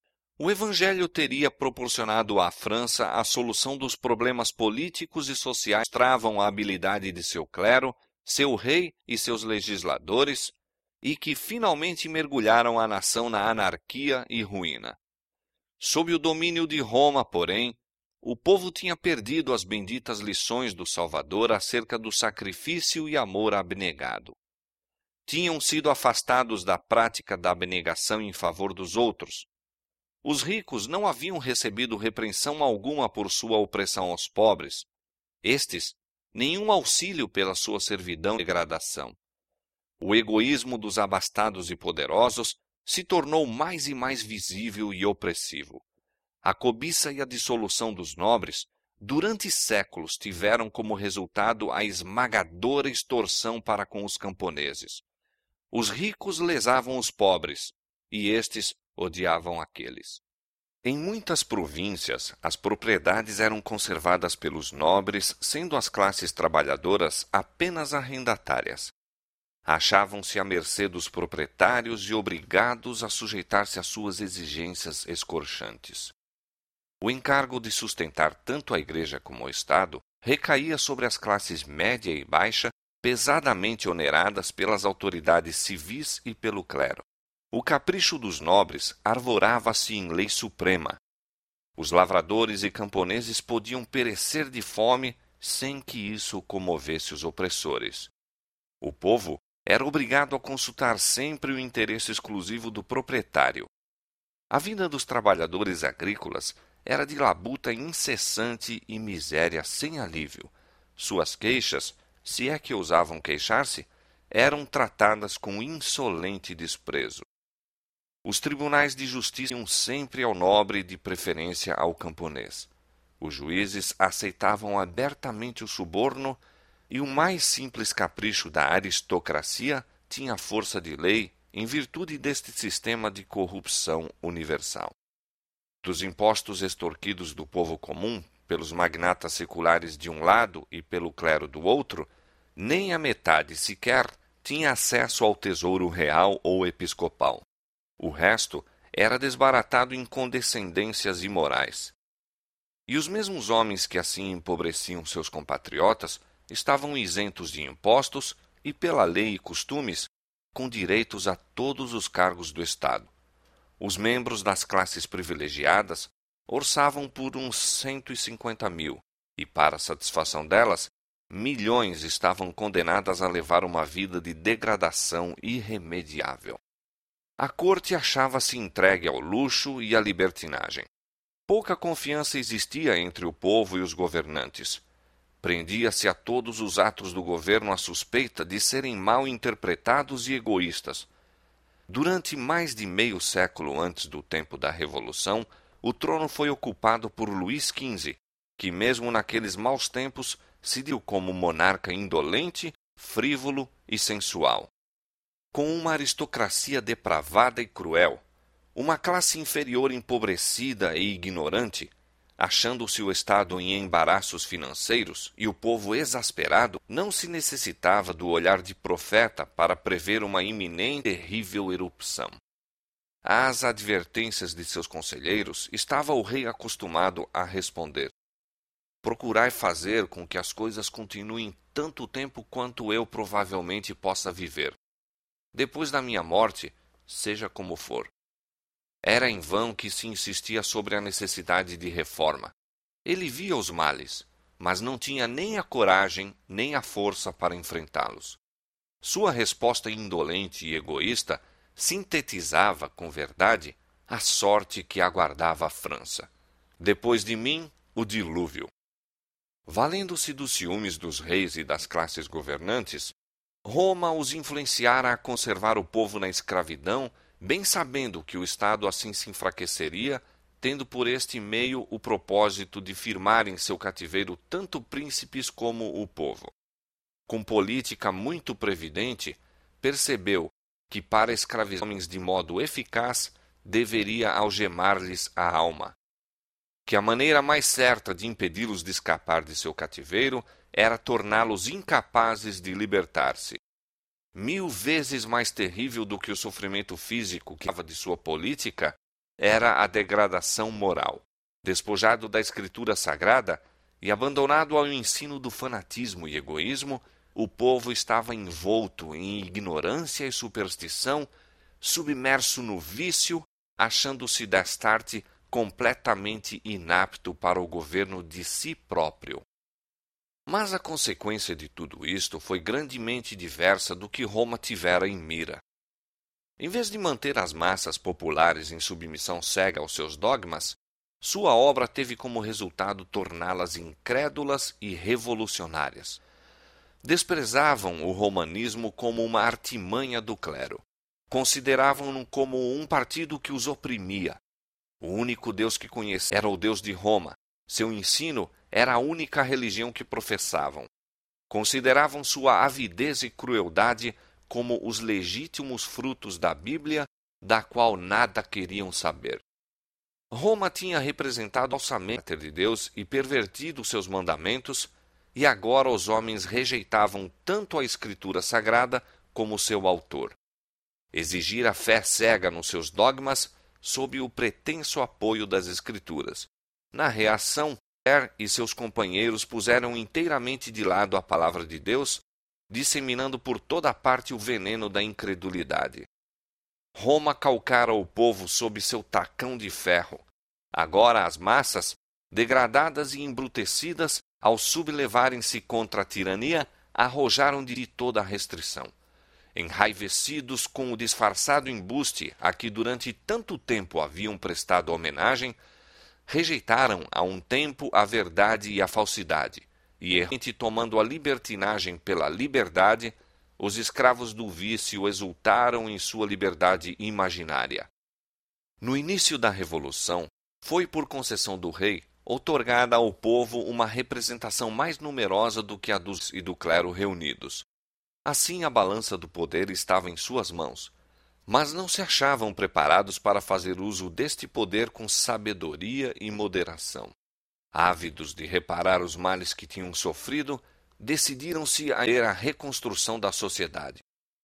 O Evangelho teria proporcionado à França a solução dos problemas políticos e sociais que travam a habilidade de seu clero, seu rei e seus legisladores, e que finalmente mergulharam a nação na anarquia e ruína. Sob o domínio de Roma, porém, o povo tinha perdido as benditas lições do Salvador acerca do sacrifício e amor abnegado. Tinham sido afastados da prática da abnegação em favor dos outros. Os ricos não haviam recebido repreensão alguma por sua opressão aos pobres. Estes, nenhum auxílio pela sua servidão e degradação. O egoísmo dos abastados e poderosos se tornou mais e mais visível e opressivo. A cobiça e a dissolução dos nobres, durante séculos, tiveram como resultado a esmagadora extorsão para com os camponeses. Os ricos lesavam os pobres, e estes odiavam aqueles. Em muitas províncias, as propriedades eram conservadas pelos nobres, sendo as classes trabalhadoras apenas arrendatárias. Achavam-se à mercê dos proprietários e obrigados a sujeitar-se às suas exigências escorchantes. O encargo de sustentar tanto a Igreja como o Estado recaía sobre as classes média e baixa, pesadamente oneradas pelas autoridades civis e pelo clero. O capricho dos nobres arvorava-se em lei suprema. Os lavradores e camponeses podiam perecer de fome sem que isso comovesse os opressores. O povo era obrigado a consultar sempre o interesse exclusivo do proprietário. A vida dos trabalhadores agrícolas era de labuta incessante e miséria sem alívio. Suas queixas, se é que ousavam queixar-se, eram tratadas com insolente desprezo. Os tribunais de justiça iam sempre ao nobre e de preferência ao camponês. Os juízes aceitavam abertamente o suborno e o mais simples capricho da aristocracia tinha força de lei em virtude deste sistema de corrupção universal. Dos impostos extorquidos do povo comum, pelos magnatas seculares de um lado e pelo clero do outro, nem a metade sequer tinha acesso ao tesouro real ou episcopal. O resto era desbaratado em condescendências imorais. E os mesmos homens que assim empobreciam seus compatriotas estavam isentos de impostos e, pela lei e costumes, com direitos a todos os cargos do Estado. Os membros das classes privilegiadas orçavam por uns cento e cinquenta mil, e, para a satisfação delas, milhões estavam condenadas a levar uma vida de degradação irremediável. A corte achava-se entregue ao luxo e à libertinagem. Pouca confiança existia entre o povo e os governantes. Prendia-se a todos os atos do governo a suspeita de serem mal interpretados e egoístas. Durante mais de meio século antes do tempo da Revolução, o trono foi ocupado por Luís quinze, que mesmo naqueles maus tempos se deu como monarca indolente, frívolo e sensual. Com uma aristocracia depravada e cruel, uma classe inferior empobrecida e ignorante, achando-se o Estado em embaraços financeiros e o povo exasperado, não se necessitava do olhar de profeta para prever uma iminente e terrível erupção. Às advertências de seus conselheiros estava o rei acostumado a responder: procurai fazer com que as coisas continuem tanto tempo quanto eu provavelmente possa viver. Depois da minha morte, seja como for. Era em vão que se insistia sobre a necessidade de reforma. Ele via os males, mas não tinha nem a coragem nem a força para enfrentá-los. Sua resposta indolente e egoísta sintetizava, com verdade, a sorte que aguardava a França. Depois de mim, o dilúvio. Valendo-se dos ciúmes dos reis e das classes governantes, Roma os influenciara a conservar o povo na escravidão, bem sabendo que o Estado assim se enfraqueceria, tendo por este meio o propósito de firmar em seu cativeiro tanto príncipes como o povo. Com política muito previdente, percebeu que para escravizar homens de modo eficaz, deveria algemar-lhes a alma. Que a maneira mais certa de impedi-los de escapar de seu cativeiro era torná-los incapazes de libertar-se. Mil vezes mais terrível do que o sofrimento físico que dava de sua política era a degradação moral. Despojado da escritura sagrada e abandonado ao ensino do fanatismo e egoísmo, o povo estava envolto em ignorância e superstição, submerso no vício, achando-se destarte completamente inapto para o governo de si próprio. Mas a consequência de tudo isto foi grandemente diversa do que Roma tivera em mira. Em vez de manter as massas populares em submissão cega aos seus dogmas, sua obra teve como resultado torná-las incrédulas e revolucionárias. Desprezavam o romanismo como uma artimanha do clero. Consideravam-no como um partido que os oprimia. O único Deus que conheciam era o Deus de Roma. Seu ensino era a única religião que professavam. Consideravam sua avidez e crueldade como os legítimos frutos da Bíblia, da qual nada queriam saber. Roma tinha representado falsamente de Deus e pervertido seus mandamentos, e agora os homens rejeitavam tanto a Escritura Sagrada como seu autor. Exigira fé cega nos seus dogmas sob o pretenso apoio das Escrituras. Na reação, Er e seus companheiros puseram inteiramente de lado a palavra de Deus, disseminando por toda a parte o veneno da incredulidade. Roma calcara o povo sob seu tacão de ferro. Agora as massas, degradadas e embrutecidas, ao sublevarem-se contra a tirania, arrojaram de toda a restrição. Enraivecidos com o disfarçado embuste a que durante tanto tempo haviam prestado homenagem, rejeitaram a um tempo a verdade e a falsidade, e errante tomando a libertinagem pela liberdade, os escravos do vício exultaram em sua liberdade imaginária. No início da Revolução, foi por concessão do rei outorgada ao povo uma representação mais numerosa do que a dos e do clero reunidos. Assim a balança do poder estava em suas mãos, mas não se achavam preparados para fazer uso deste poder com sabedoria e moderação. Ávidos de reparar os males que tinham sofrido, decidiram-se a ir à reconstrução da sociedade.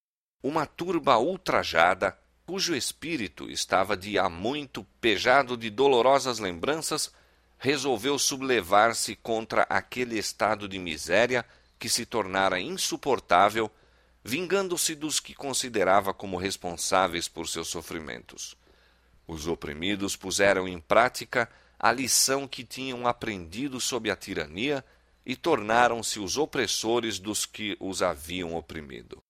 Uma turba ultrajada, cujo espírito estava de há muito pejado de dolorosas lembranças, resolveu sublevar-se contra aquele estado de miséria que se tornara insuportável, vingando-se dos que considerava como responsáveis por seus sofrimentos. Os oprimidos puseram em prática a lição que tinham aprendido sob a tirania e tornaram-se os opressores dos que os haviam oprimido.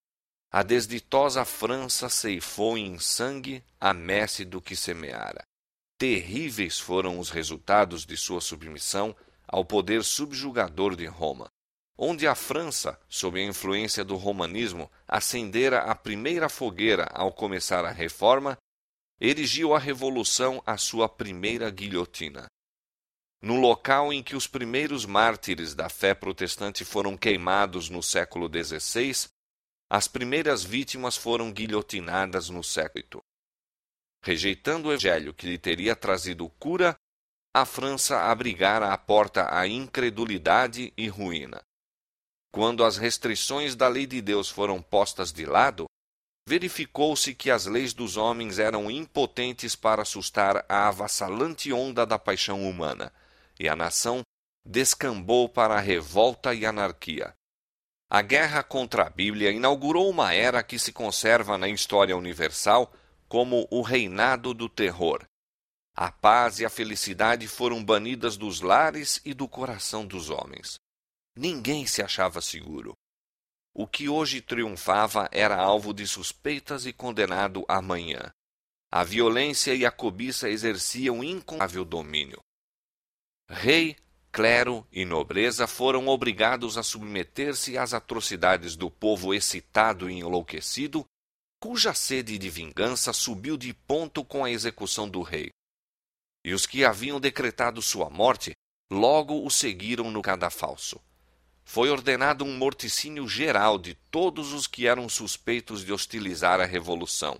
A desditosa França ceifou em sangue a messe do que semeara. Terríveis foram os resultados de sua submissão ao poder subjugador de Roma. Onde a França, sob a influência do romanismo, acendera a primeira fogueira ao começar a reforma, erigiu a Revolução a sua primeira guilhotina. no local em que os primeiros mártires da fé protestante foram queimados no século dezesseis, as primeiras vítimas foram guilhotinadas no século oito. Rejeitando o evangelho que lhe teria trazido cura, a França abrigara à porta a incredulidade e ruína. Quando as restrições da lei de Deus foram postas de lado, verificou-se que as leis dos homens eram impotentes para assustar a avassalante onda da paixão humana, e a nação descambou para a revolta e anarquia. A guerra contra a Bíblia inaugurou uma era que se conserva na história universal como o reinado do terror. A paz e a felicidade foram banidas dos lares e do coração dos homens. Ninguém se achava seguro. O que hoje triunfava era alvo de suspeitas e condenado amanhã. A violência e a cobiça exerciam incontável domínio. Rei, clero e nobreza foram obrigados a submeter-se às atrocidades do povo excitado e enlouquecido, cuja sede de vingança subiu de ponto com a execução do rei. E os que haviam decretado sua morte logo o seguiram no cadafalso. Foi ordenado um morticínio geral de todos os que eram suspeitos de hostilizar a revolução.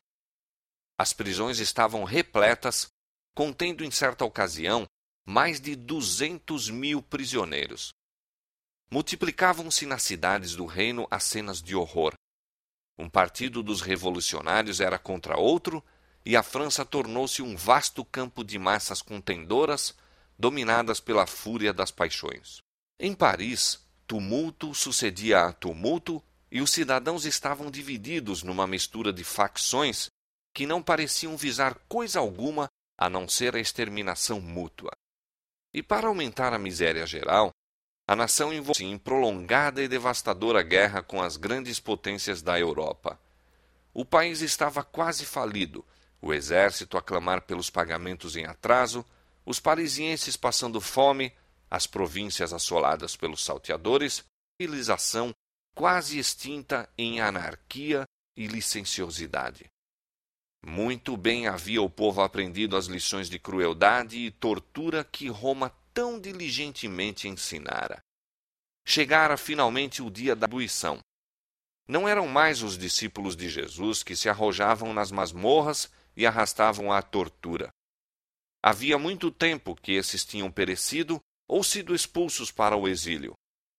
As prisões estavam repletas, contendo em certa ocasião mais de duzentos mil prisioneiros. Multiplicavam-se nas cidades do reino as cenas de horror. Um partido dos revolucionários era contra outro, e a França tornou-se um vasto campo de massas contendoras, dominadas pela fúria das paixões. Em Paris, tumulto sucedia a tumulto, e os cidadãos estavam divididos numa mistura de facções que não pareciam visar coisa alguma a não ser a exterminação mútua. E para aumentar a miséria geral, a nação envolveu-se em prolongada e devastadora guerra com as grandes potências da Europa. O país estava quase falido, o exército a clamar pelos pagamentos em atraso, os parisienses passando fome, as províncias assoladas pelos salteadores, a civilização quase extinta em anarquia e licenciosidade. Muito bem havia o povo aprendido as lições de crueldade e tortura que Roma tão diligentemente ensinara. Chegara finalmente o dia da atribuição. Não eram mais os discípulos de Jesus que se arrojavam nas masmorras e arrastavam à tortura. Havia muito tempo que esses tinham perecido ou sido expulsos para o exílio.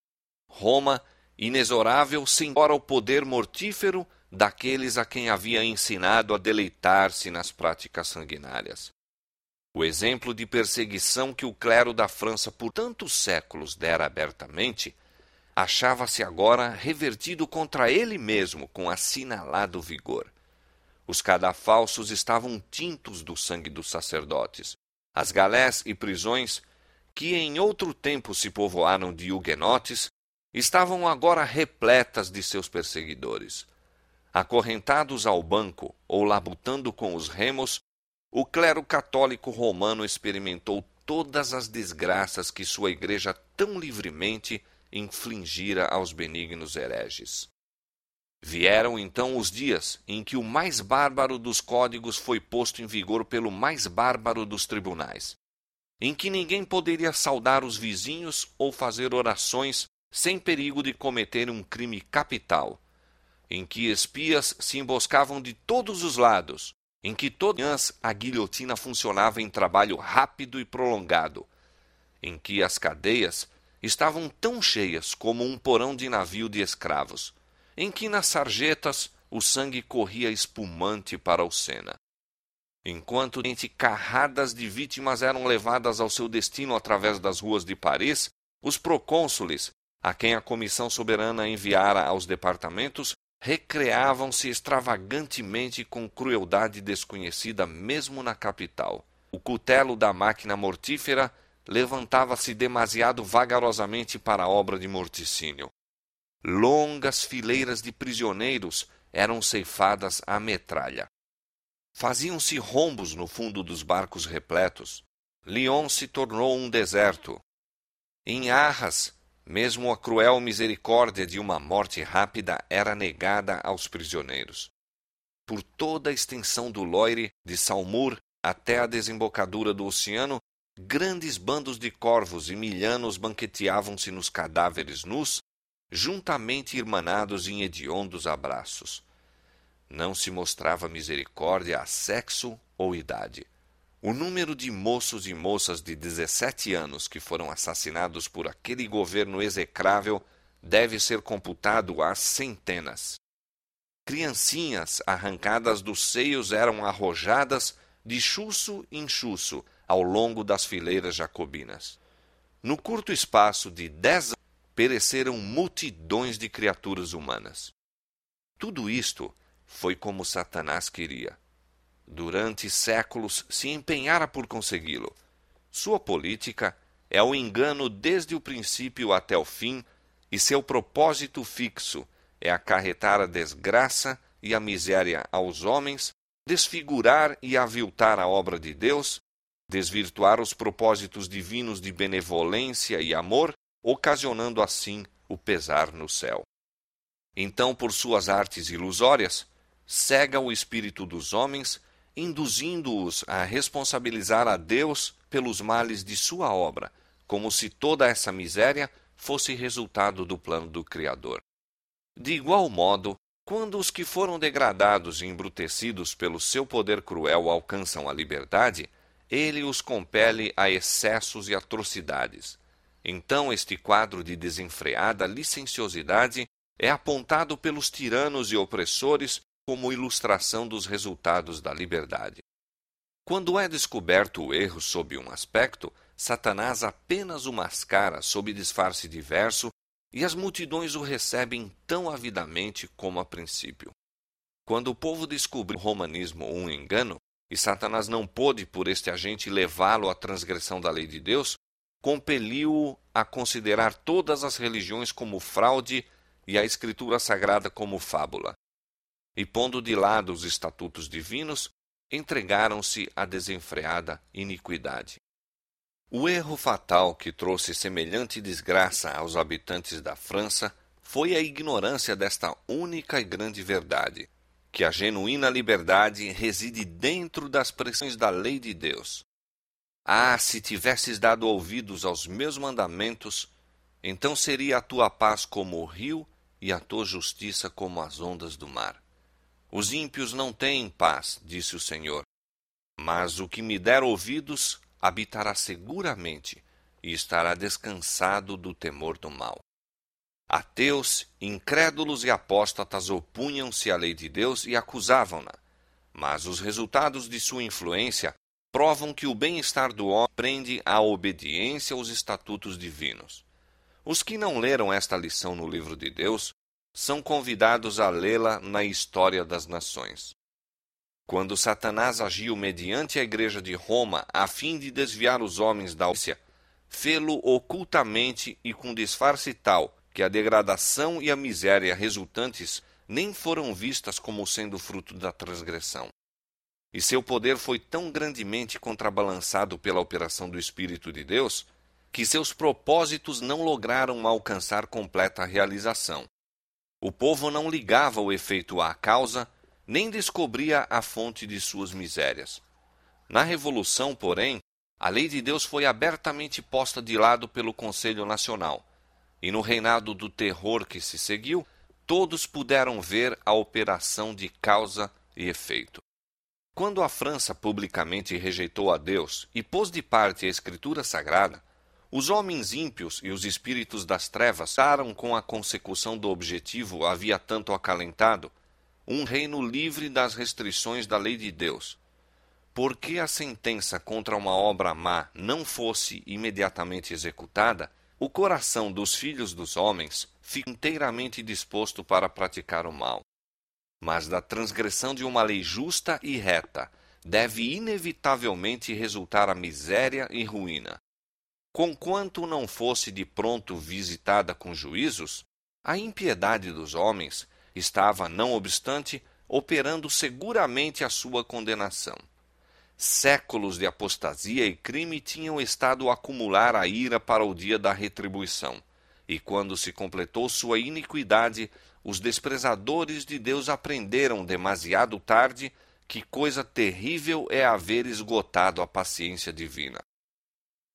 Roma, inexorável, senhora o poder mortífero daqueles a quem havia ensinado a deleitar-se nas práticas sanguinárias. O exemplo de perseguição que o clero da França por tantos séculos dera abertamente, achava-se agora revertido contra ele mesmo com assinalado vigor. Os cadafalsos estavam tintos do sangue dos sacerdotes. As galés e prisões, que em outro tempo se povoaram de huguenotes, estavam agora repletas de seus perseguidores. Acorrentados ao banco ou labutando com os remos, o clero católico romano experimentou todas as desgraças que sua igreja tão livremente infligira aos benignos hereges. Vieram então os dias em que o mais bárbaro dos códigos foi posto em vigor pelo mais bárbaro dos tribunais, em que ninguém poderia saudar os vizinhos ou fazer orações sem perigo de cometer um crime capital, em que espias se emboscavam de todos os lados, em que todas as manhãs a guilhotina funcionava em trabalho rápido e prolongado, em que as cadeias estavam tão cheias como um porão de navio de escravos, em que nas sarjetas o sangue corria espumante para o Sena. Enquanto carradas de vítimas eram levadas ao seu destino através das ruas de Paris, os procônsules, a quem a comissão soberana enviara aos departamentos, recreavam-se extravagantemente com crueldade desconhecida mesmo na capital. O cutelo da máquina mortífera levantava-se demasiado vagarosamente para a obra de morticínio. Longas fileiras de prisioneiros eram ceifadas à metralha. Faziam-se rombos no fundo dos barcos repletos. Lyon se tornou um deserto. Em Arras, mesmo a cruel misericórdia de uma morte rápida era negada aos prisioneiros. Por toda a extensão do Loire, de Saumur até a desembocadura do oceano, grandes bandos de corvos e milhanos banqueteavam-se nos cadáveres nus, juntamente irmanados em hediondos abraços. Não se mostrava misericórdia a sexo ou idade. O número de moços e moças de dezessete anos que foram assassinados por aquele governo execrável deve ser computado às centenas. Criancinhas arrancadas dos seios eram arrojadas de chuço em chuço ao longo das fileiras jacobinas. No curto espaço de dez anos, pereceram multidões de criaturas humanas. Tudo isto foi como Satanás queria. Durante séculos se empenhara por consegui-lo. Sua política é o engano desde o princípio até o fim, e seu propósito fixo é acarretar a desgraça e a miséria aos homens, desfigurar e aviltar a obra de Deus, desvirtuar os propósitos divinos de benevolência e amor, ocasionando assim o pesar no céu. Então, por suas artes ilusórias, cega o espírito dos homens, induzindo-os a responsabilizar a Deus pelos males de sua obra, como se toda essa miséria fosse resultado do plano do Criador. De igual modo, quando os que foram degradados e embrutecidos pelo seu poder cruel alcançam a liberdade, ele os compele a excessos e atrocidades. Então este quadro de desenfreada licenciosidade é apontado pelos tiranos e opressores como ilustração dos resultados da liberdade. Quando é descoberto o erro sob um aspecto, Satanás apenas o mascara sob disfarce diverso, e as multidões o recebem tão avidamente como a princípio. Quando o povo descobriu o romanismo um engano, e Satanás não pôde por este agente levá-lo à transgressão da lei de Deus, compeliu-o a considerar todas as religiões como fraude e a Escritura Sagrada como fábula. E pondo de lado os estatutos divinos, entregaram-se à desenfreada iniquidade. O erro fatal que trouxe semelhante desgraça aos habitantes da França foi a ignorância desta única e grande verdade, que a genuína liberdade reside dentro das pressões da lei de Deus. Ah, se tivesses dado ouvidos aos meus mandamentos, então seria a tua paz como o rio e a tua justiça como as ondas do mar. Os ímpios não têm paz, disse o Senhor, mas o que me der ouvidos habitará seguramente e estará descansado do temor do mal. Ateus, incrédulos e apóstatas opunham-se à lei de Deus e acusavam-na, mas os resultados de sua influência provam que o bem-estar do homem prende à obediência aos estatutos divinos. Os que não leram esta lição no livro de Deus são convidados a lê-la na história das nações. Quando Satanás agiu mediante a igreja de Roma a fim de desviar os homens da obediência, fê-lo ocultamente e com disfarce tal que a degradação e a miséria resultantes nem foram vistas como sendo fruto da transgressão. E seu poder foi tão grandemente contrabalançado pela operação do Espírito de Deus, que seus propósitos não lograram alcançar completa realização. O povo não ligava o efeito à causa, nem descobria a fonte de suas misérias. Na Revolução, porém, a lei de Deus foi abertamente posta de lado pelo Conselho Nacional, e no reinado do terror que se seguiu, todos puderam ver a operação de causa e efeito. Quando a França publicamente rejeitou a Deus e pôs de parte a Escritura Sagrada, os homens ímpios e os espíritos das trevas param com a consecução do objetivo havia tanto acalentado, um reino livre das restrições da lei de Deus. Porque a sentença contra uma obra má não fosse imediatamente executada, o coração dos filhos dos homens fica inteiramente disposto para praticar o mal. Mas da transgressão de uma lei justa e reta deve inevitavelmente resultar a miséria e ruína. Conquanto não fosse de pronto visitada com juízos, a impiedade dos homens estava, não obstante, operando seguramente a sua condenação. Séculos de apostasia e crime tinham estado a acumular a ira para o dia da retribuição, e quando se completou sua iniquidade, os desprezadores de Deus aprenderam demasiado tarde que coisa terrível é haver esgotado a paciência divina.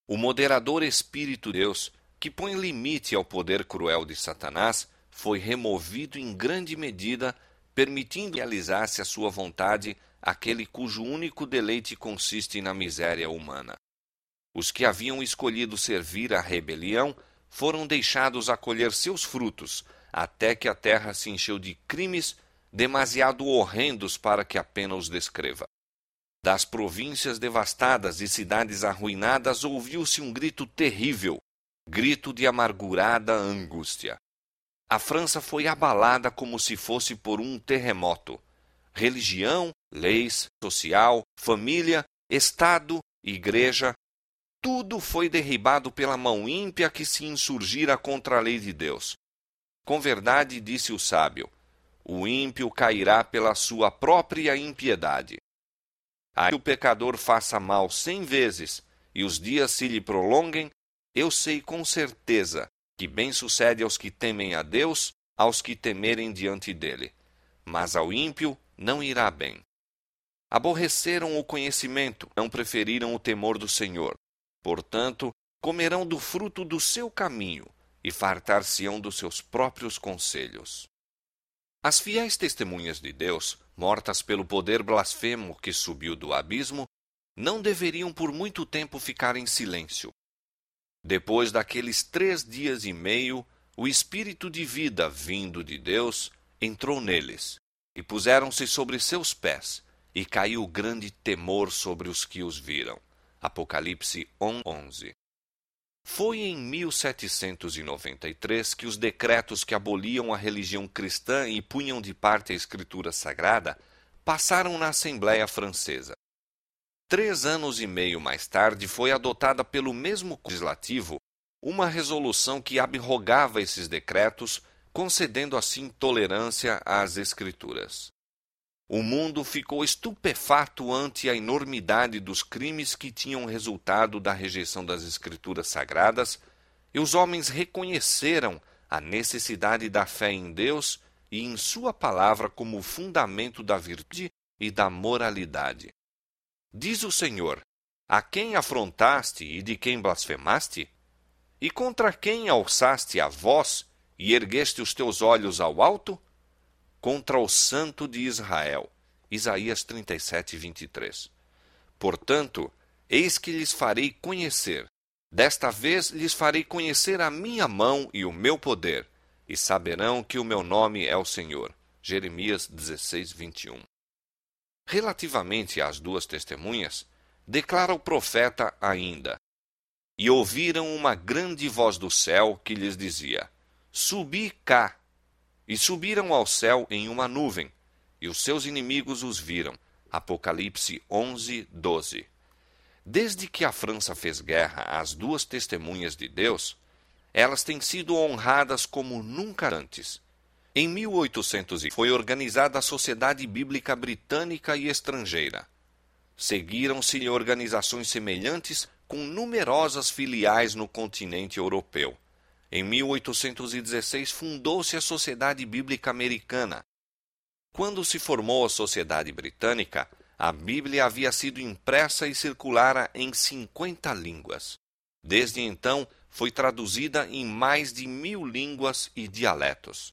O moderador Espírito de Deus, que põe limite ao poder cruel de Satanás, foi removido em grande medida, permitindo realizar-se a sua vontade aquele cujo único deleite consiste na miséria humana. Os que haviam escolhido servir à rebelião foram deixados a colher seus frutos, até que a terra se encheu de crimes demasiado horrendos para que apenas os descreva. Das províncias devastadas e cidades arruinadas ouviu-se um grito terrível, grito de amargurada angústia. A França foi abalada como se fosse por um terremoto. Religião, leis, social, família, Estado, igreja, tudo foi derribado pela mão ímpia que se insurgira contra a lei de Deus. Com verdade, disse o sábio, o ímpio cairá pela sua própria impiedade. Aí que o pecador faça mal cem vezes e os dias se lhe prolonguem, eu sei com certeza que bem sucede aos que temem a Deus, aos que temerem diante dele. Mas ao ímpio não irá bem. Aborreceram o conhecimento, não preferiram o temor do Senhor. Portanto, comerão do fruto do seu caminho e fartar-se-ão dos seus próprios conselhos. As fiéis testemunhas de Deus, mortas pelo poder blasfemo que subiu do abismo, não deveriam por muito tempo ficar em silêncio. Depois daqueles três dias e meio, o Espírito de vida vindo de Deus entrou neles, e puseram-se sobre seus pés, e caiu grande temor sobre os que os viram. Apocalipse onze. Foi em mil setecentos e noventa e três que os decretos que aboliam a religião cristã e punham de parte a Escritura Sagrada passaram na Assembleia Francesa. Três anos e meio mais tarde foi adotada pelo mesmo legislativo uma resolução que abrogava esses decretos, concedendo assim tolerância às Escrituras. O mundo ficou estupefato ante a enormidade dos crimes que tinham resultado da rejeição das Escrituras Sagradas, e os homens reconheceram a necessidade da fé em Deus e em sua palavra como fundamento da virtude e da moralidade. Diz o Senhor, a quem afrontaste e de quem blasfemaste? E contra quem alçaste a voz e ergueste os teus olhos ao alto? Contra o Santo de Israel. Isaías trinta e sete, vinte e três. Portanto, eis que lhes farei conhecer. Desta vez lhes farei conhecer a minha mão e o meu poder, e saberão que o meu nome é o Senhor. Jeremias dezesseis, vinte e um. Relativamente às duas testemunhas, declara o profeta ainda: E ouviram uma grande voz do céu que lhes dizia: Subi cá. E subiram ao céu em uma nuvem, e os seus inimigos os viram. Apocalipse onze, doze. Desde que a França fez guerra às duas testemunhas de Deus, elas têm sido honradas como nunca antes. Em mil e oitocentos foi organizada a Sociedade Bíblica Britânica e Estrangeira. Seguiram-se organizações semelhantes com numerosas filiais no continente europeu. Em mil oitocentos e dezesseis fundou-se a Sociedade Bíblica Americana. Quando se formou a Sociedade Britânica, a Bíblia havia sido impressa e circulara em cinquenta línguas. Desde então, foi traduzida em mais de mil línguas e dialetos.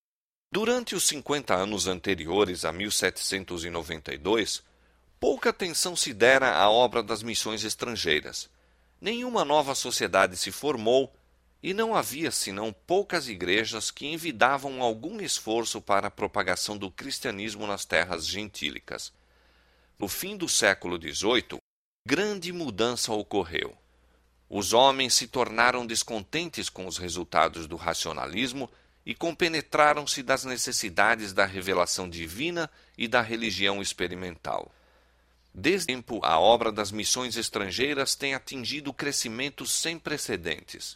Durante os cinquenta anos anteriores a mil setecentos e noventa e dois, pouca atenção se dera à obra das missões estrangeiras. Nenhuma nova sociedade se formou e não havia senão poucas igrejas que envidavam algum esforço para a propagação do cristianismo nas terras gentílicas. No fim do século dezoito, grande mudança ocorreu. Os homens se tornaram descontentes com os resultados do racionalismo e compenetraram-se das necessidades da revelação divina e da religião experimental. Desde o tempo, a obra das missões estrangeiras tem atingido crescimentos sem precedentes.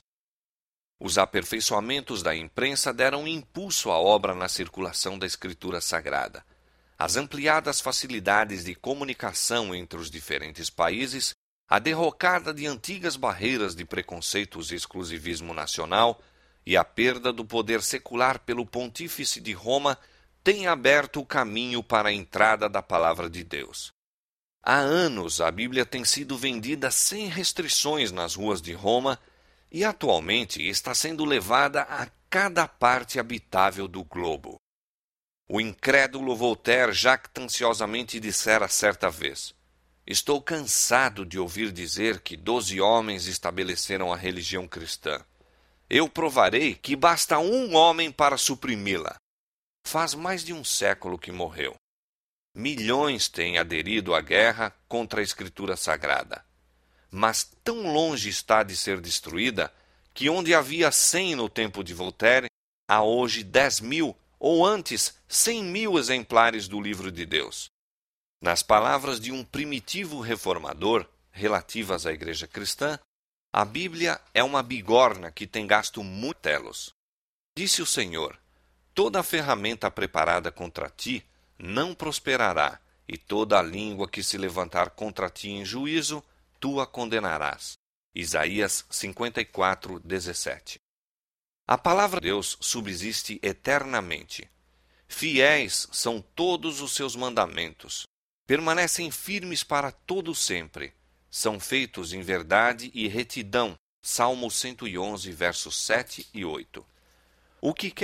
Os aperfeiçoamentos da imprensa deram impulso à obra na circulação da Escritura Sagrada. As ampliadas facilidades de comunicação entre os diferentes países, a derrocada de antigas barreiras de preconceitos e exclusivismo nacional e a perda do poder secular pelo Pontífice de Roma têm aberto o caminho para a entrada da Palavra de Deus. Há anos a Bíblia tem sido vendida sem restrições nas ruas de Roma e atualmente está sendo levada a cada parte habitável do globo. O incrédulo Voltaire jactanciosamente dissera certa vez: "Estou cansado de ouvir dizer que doze homens estabeleceram a religião cristã. Eu provarei que basta um homem para suprimi-la." Faz mais de um século que morreu. Milhões têm aderido à guerra contra a Escritura Sagrada. Mas tão longe está de ser destruída que onde havia cem no tempo de Voltaire, há hoje dez mil, ou antes cem mil exemplares do Livro de Deus. Nas palavras de um primitivo reformador, relativas à Igreja Cristã, a Bíblia é uma bigorna que tem gasto muitos telos. Disse o Senhor: "Toda ferramenta preparada contra ti não prosperará, e toda a língua que se levantar contra ti em juízo, tu a condenarás." Isaías cinquenta e quatro, dezessete. A palavra de Deus subsiste eternamente. Fiéis são todos os seus mandamentos. Permanecem firmes para todo sempre. São feitos em verdade e retidão. Salmo cento e onze, versos sete e oito. O que quer